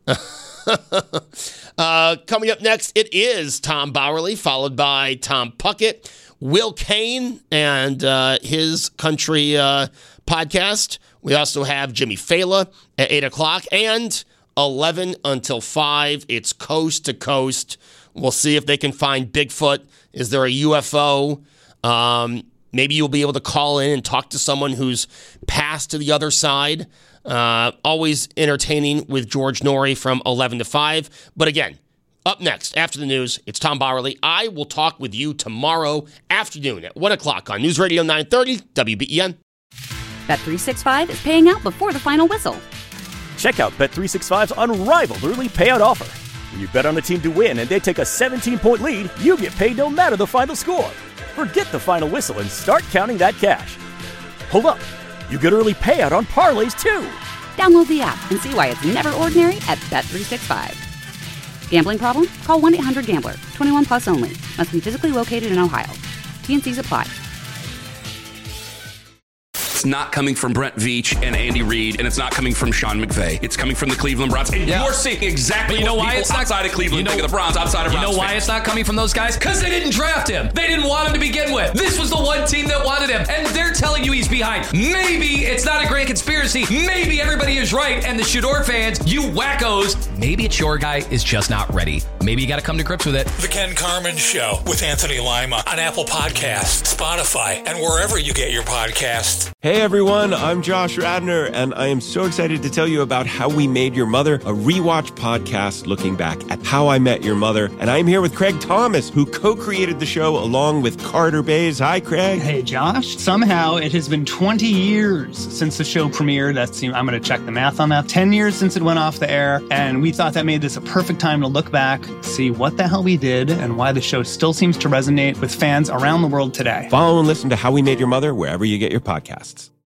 Speaker 8: uh, coming up next, it is Tom Bauerle, followed by Tom Puckett, Will Kane, and uh, his country uh, podcast. We also have Jimmy Fela at eight o'clock, and eleven until five. It's Coast to Coast. We'll see if they can find Bigfoot. Is there a U F O? Um, maybe you'll be able to call in and talk to someone who's passed to the other side. Uh, always entertaining with George Norrie from eleven to five. But again, up next, after the news, it's Tom Bauerle. I will talk with you tomorrow afternoon at one o'clock on News Radio nine thirty W B E N.
Speaker 1: Bet three sixty-five is paying out before the final whistle.
Speaker 2: Check out Bet three sixty-five's unrivaled early payout offer. When you bet on a team to win and they take a seventeen-point lead, you get paid no matter the final score. Forget the final whistle and start counting that cash. Hold up. You get early payout on parlays, too.
Speaker 1: Download the app and see why it's never ordinary at Bet three sixty-five. Gambling problem? Call one eight hundred gambler. twenty-one plus only. Must be physically located in Ohio. T and C's apply.
Speaker 3: It's not coming from Brent Veach and Andy Reid, and it's not coming from Sean McVay. It's coming from the Cleveland Browns. And yeah. You're seeing exactly
Speaker 4: but you know
Speaker 3: what
Speaker 4: why
Speaker 3: people
Speaker 4: it's not,
Speaker 3: outside of Cleveland you know, think of the Browns, outside of
Speaker 4: You
Speaker 3: Browns
Speaker 4: know why
Speaker 3: fans.
Speaker 4: it's not coming from those guys? Because they didn't draft him. They didn't want him to begin with. This was the one team that wanted him, and they're telling you he's behind. Maybe it's not a grand conspiracy. Maybe everybody is right, and the Shador fans, you wackos, maybe it's your guy is just not ready. Maybe you got to come to grips with it.
Speaker 5: The Ken Carman Show with Anthony Lima on Apple Podcasts, Spotify, and wherever you get your podcasts.
Speaker 6: Hey everyone, I'm Josh Radnor, and I am so excited to tell you about How We Made Your Mother, a rewatch podcast looking back at How I Met Your Mother. And I'm here with Craig Thomas, who co-created the show along with Carter Bays. Hi, Craig.
Speaker 7: Hey, Josh. Somehow it has been twenty years since the show premiered. That's, I'm going to check the math on that. ten years since it went off the air, and we thought that made this a perfect time to look back, see what the hell we did, and why the show still seems to resonate with fans around the world today.
Speaker 6: Follow and listen to How We Made Your Mother wherever you get your podcasts.